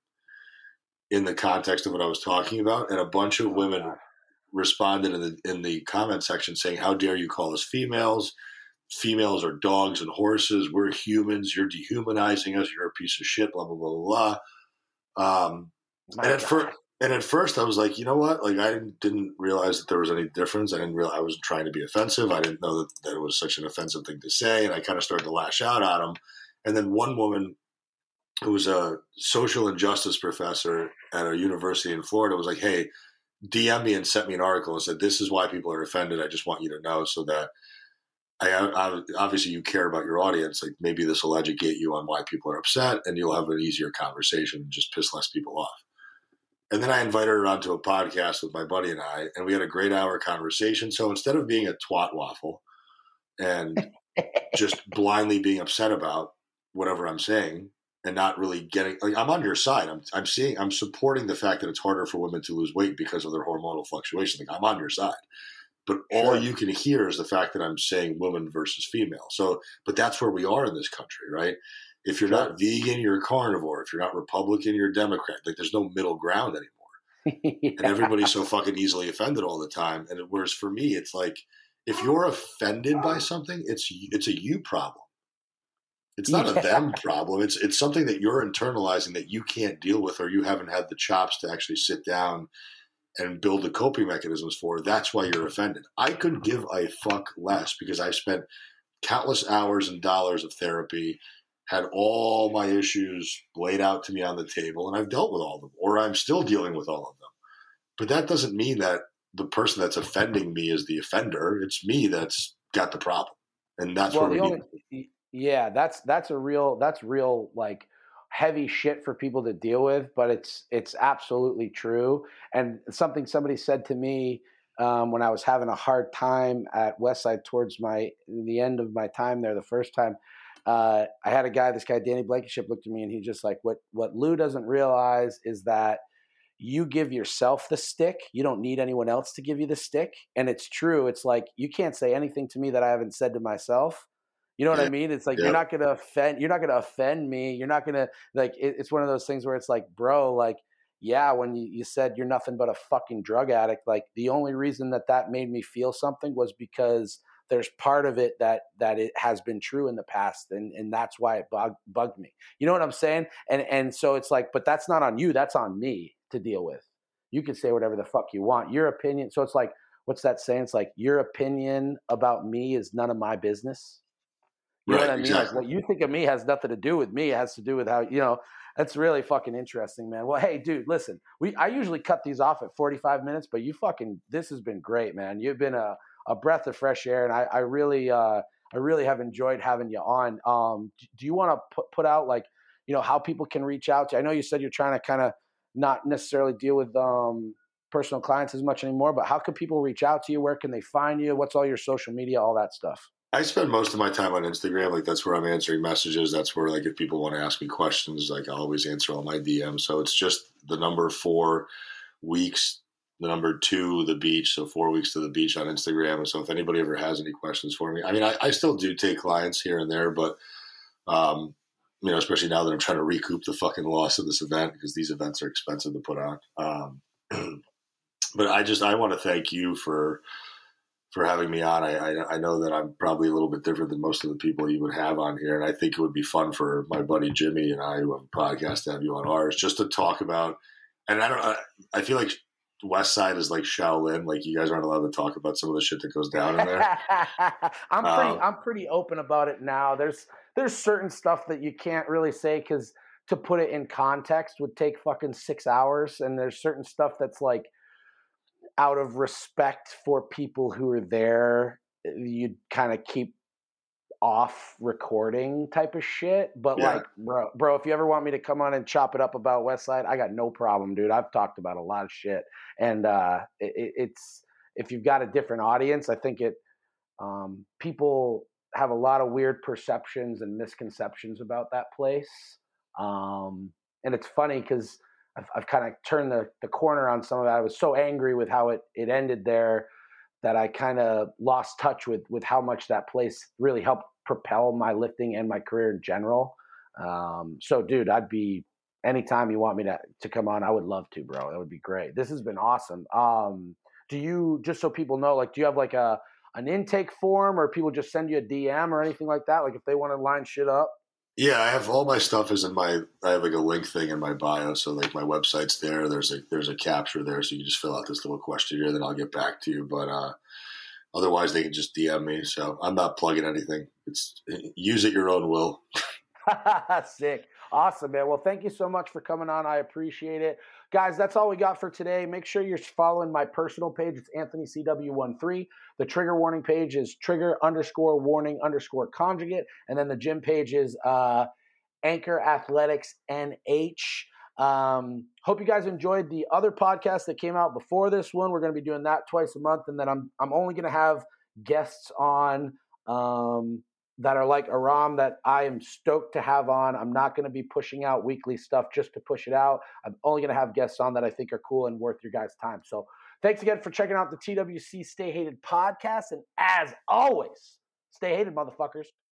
in the context of what I was talking about, and a bunch of women oh, responded in the in the comment section saying, "How dare you call us females? Females are dogs and horses. We're humans. You're dehumanizing us. You're a piece of shit." Blah blah blah blah blah. Um, and at first. And at first I was like, you know what? Like I didn't, didn't realize that there was any difference. I didn't realize I wasn't trying to be offensive. I didn't know that, that it was such an offensive thing to say. And I kind of started to lash out at him. And then one woman who was a social injustice professor at a university in Florida was like, hey, D M me and sent me an article and said, this is why people are offended. I just want you to know so that I, I obviously you care about your audience. Like maybe this will educate you on why people are upset and you'll have an easier conversation and just piss less people off. And then I invited her onto a podcast with my buddy and I, and we had a great hour conversation. So instead of being a twat waffle and just blindly being upset about whatever I'm saying, and not really getting, like, I'm on your side. I'm, I'm seeing, I'm supporting the fact that it's harder for women to lose weight because of their hormonal fluctuation. Like, I'm on your side. But all Sure. you can hear is the fact that I'm saying woman versus female. So, but that's where we are in this country, right? If you're Sure. not vegan, you're a carnivore. If you're not Republican, you're a Democrat. Like, there's no middle ground anymore. Yeah. And everybody's so fucking easily offended all the time. And whereas for me, it's like, if you're offended by something, it's it's a you problem. It's not Yeah. a them problem. It's it's something that you're internalizing that you can't deal with, or you haven't had the chops to actually sit down and build the coping mechanisms for. That's why you're offended. I could give a fuck less because I spent countless hours and dollars of therapy, had all my issues laid out to me on the table, and I've dealt with all of them, or I'm still dealing with all of them. But that doesn't mean that the person that's offending me is the offender. It's me that's got the problem. And that's Well, where we the need only, yeah, that's that's a real that's real like heavy shit for people to deal with, but it's it's absolutely true. And something somebody said to me um, when I was having a hard time at Westside towards my the end of my time there the first time. Uh, I had a guy, this guy Danny Blankenship, looked at me and he just like, what what Lou doesn't realize is that you give yourself the stick. You don't need anyone else to give you the stick. And it's true. It's like, you can't say anything to me that I haven't said to myself. You know what yeah. I mean? It's like, yeah. you're not going to offend, you're not going to offend me. You're not going to like, it, it's one of those things where it's like, bro, like, yeah, when you, you said you're nothing but a fucking drug addict, like the only reason that that made me feel something was because there's part of it that, that it has been true in the past. And, and that's why it bug, bugged me. You know what I'm saying? And, and so it's like, but that's not on you. That's on me to deal with. You can say whatever the fuck you want. Your opinion. So it's like, what's that saying? It's like, your opinion about me is none of my business. You right, know what I mean? exactly. Like, what you think of me has nothing to do with me. It has to do with how, you know, that's really fucking interesting, man. Well, hey, dude, listen, we, I usually cut these off at forty-five minutes, but you fucking, this has been great, man. You've been a, a breath of fresh air. And I, I really, uh, I really have enjoyed having you on. Um, do you want to put, put out like, you know, how people can reach out to you? I know you said you're trying to kind of not necessarily deal with, um, personal clients as much anymore, but how can people reach out to you? Where can they find you? What's all your social media, all that stuff? I spend most of my time on Instagram. Like, that's where I'm answering messages. That's where, like, if people want to ask me questions, like, I'll always answer all my D Ms. So it's just the number four weeks, the number two, the beach. So four weeks to the beach on Instagram. And so if anybody ever has any questions for me, I mean, I, I still do take clients here and there, but, um, you know, especially now that I'm trying to recoup the fucking loss of this event, because these events are expensive to put on. Um, but I just, I want to thank you for, for having me on. I, I I know that I'm probably a little bit different than most of the people you would have on here. And I think it would be fun for my buddy Jimmy and I, who have a podcast, to have you on ours, just to talk about, and I don't I, I feel like West Side is like Shaolin. Like, you guys aren't allowed to talk about some of the shit that goes down in there. I'm pretty, um, I'm pretty open about it now. There's, there's certain stuff that you can't really say, because to put it in context would take fucking six hours. And there's certain stuff that's like, out of respect for people who are there, you'd kind of keep off recording type of shit. But yeah. like, bro, bro, if you ever want me to come on and chop it up about Westside, I got no problem, dude. I've talked about a lot of shit. And uh, it, it's, if you've got a different audience, I think it, um, people have a lot of weird perceptions and misconceptions about that place. Um, and it's funny because I've, I've kind of turned the, the corner on some of that. I was so angry with how it, it ended there that I kind of lost touch with, with how much that place really helped propel my lifting and my career in general. Um, so dude, I'd be, anytime you want me to, to come on, I would love to, bro. That would be great. This has been awesome. Um, do you, just so people know, like, do you have like a, an intake form, or people just send you a D M or anything like that? Like, if they want to line shit up? Yeah, I have all my stuff is in my, I have like a link thing in my bio. So like my website's there. There's a, there's a capture there. So you can just fill out this little questionnaire, then I'll get back to you. But, uh, otherwise they can just D M me. So I'm not plugging anything. It's, use at your own will. Sick. Awesome, man. Well, thank you so much for coming on. I appreciate it. Guys, that's all we got for today. Make sure you're following my personal page. It's Anthony C W thirteen. The trigger warning page is trigger underscore warning underscore conjugate. And then the gym page is uh, Anchor Athletics N H. Um, hope you guys enjoyed the other podcast that came out before this one. We're going to be doing that twice a month. And then I'm, I'm only going to have guests on, um, that are like Aram that I am stoked to have on. I'm not going to be pushing out weekly stuff just to push it out. I'm only going to have guests on that I think are cool and worth your guys' time. So thanks again for checking out the T W C Stay Hated podcast. And as always, stay hated, motherfuckers.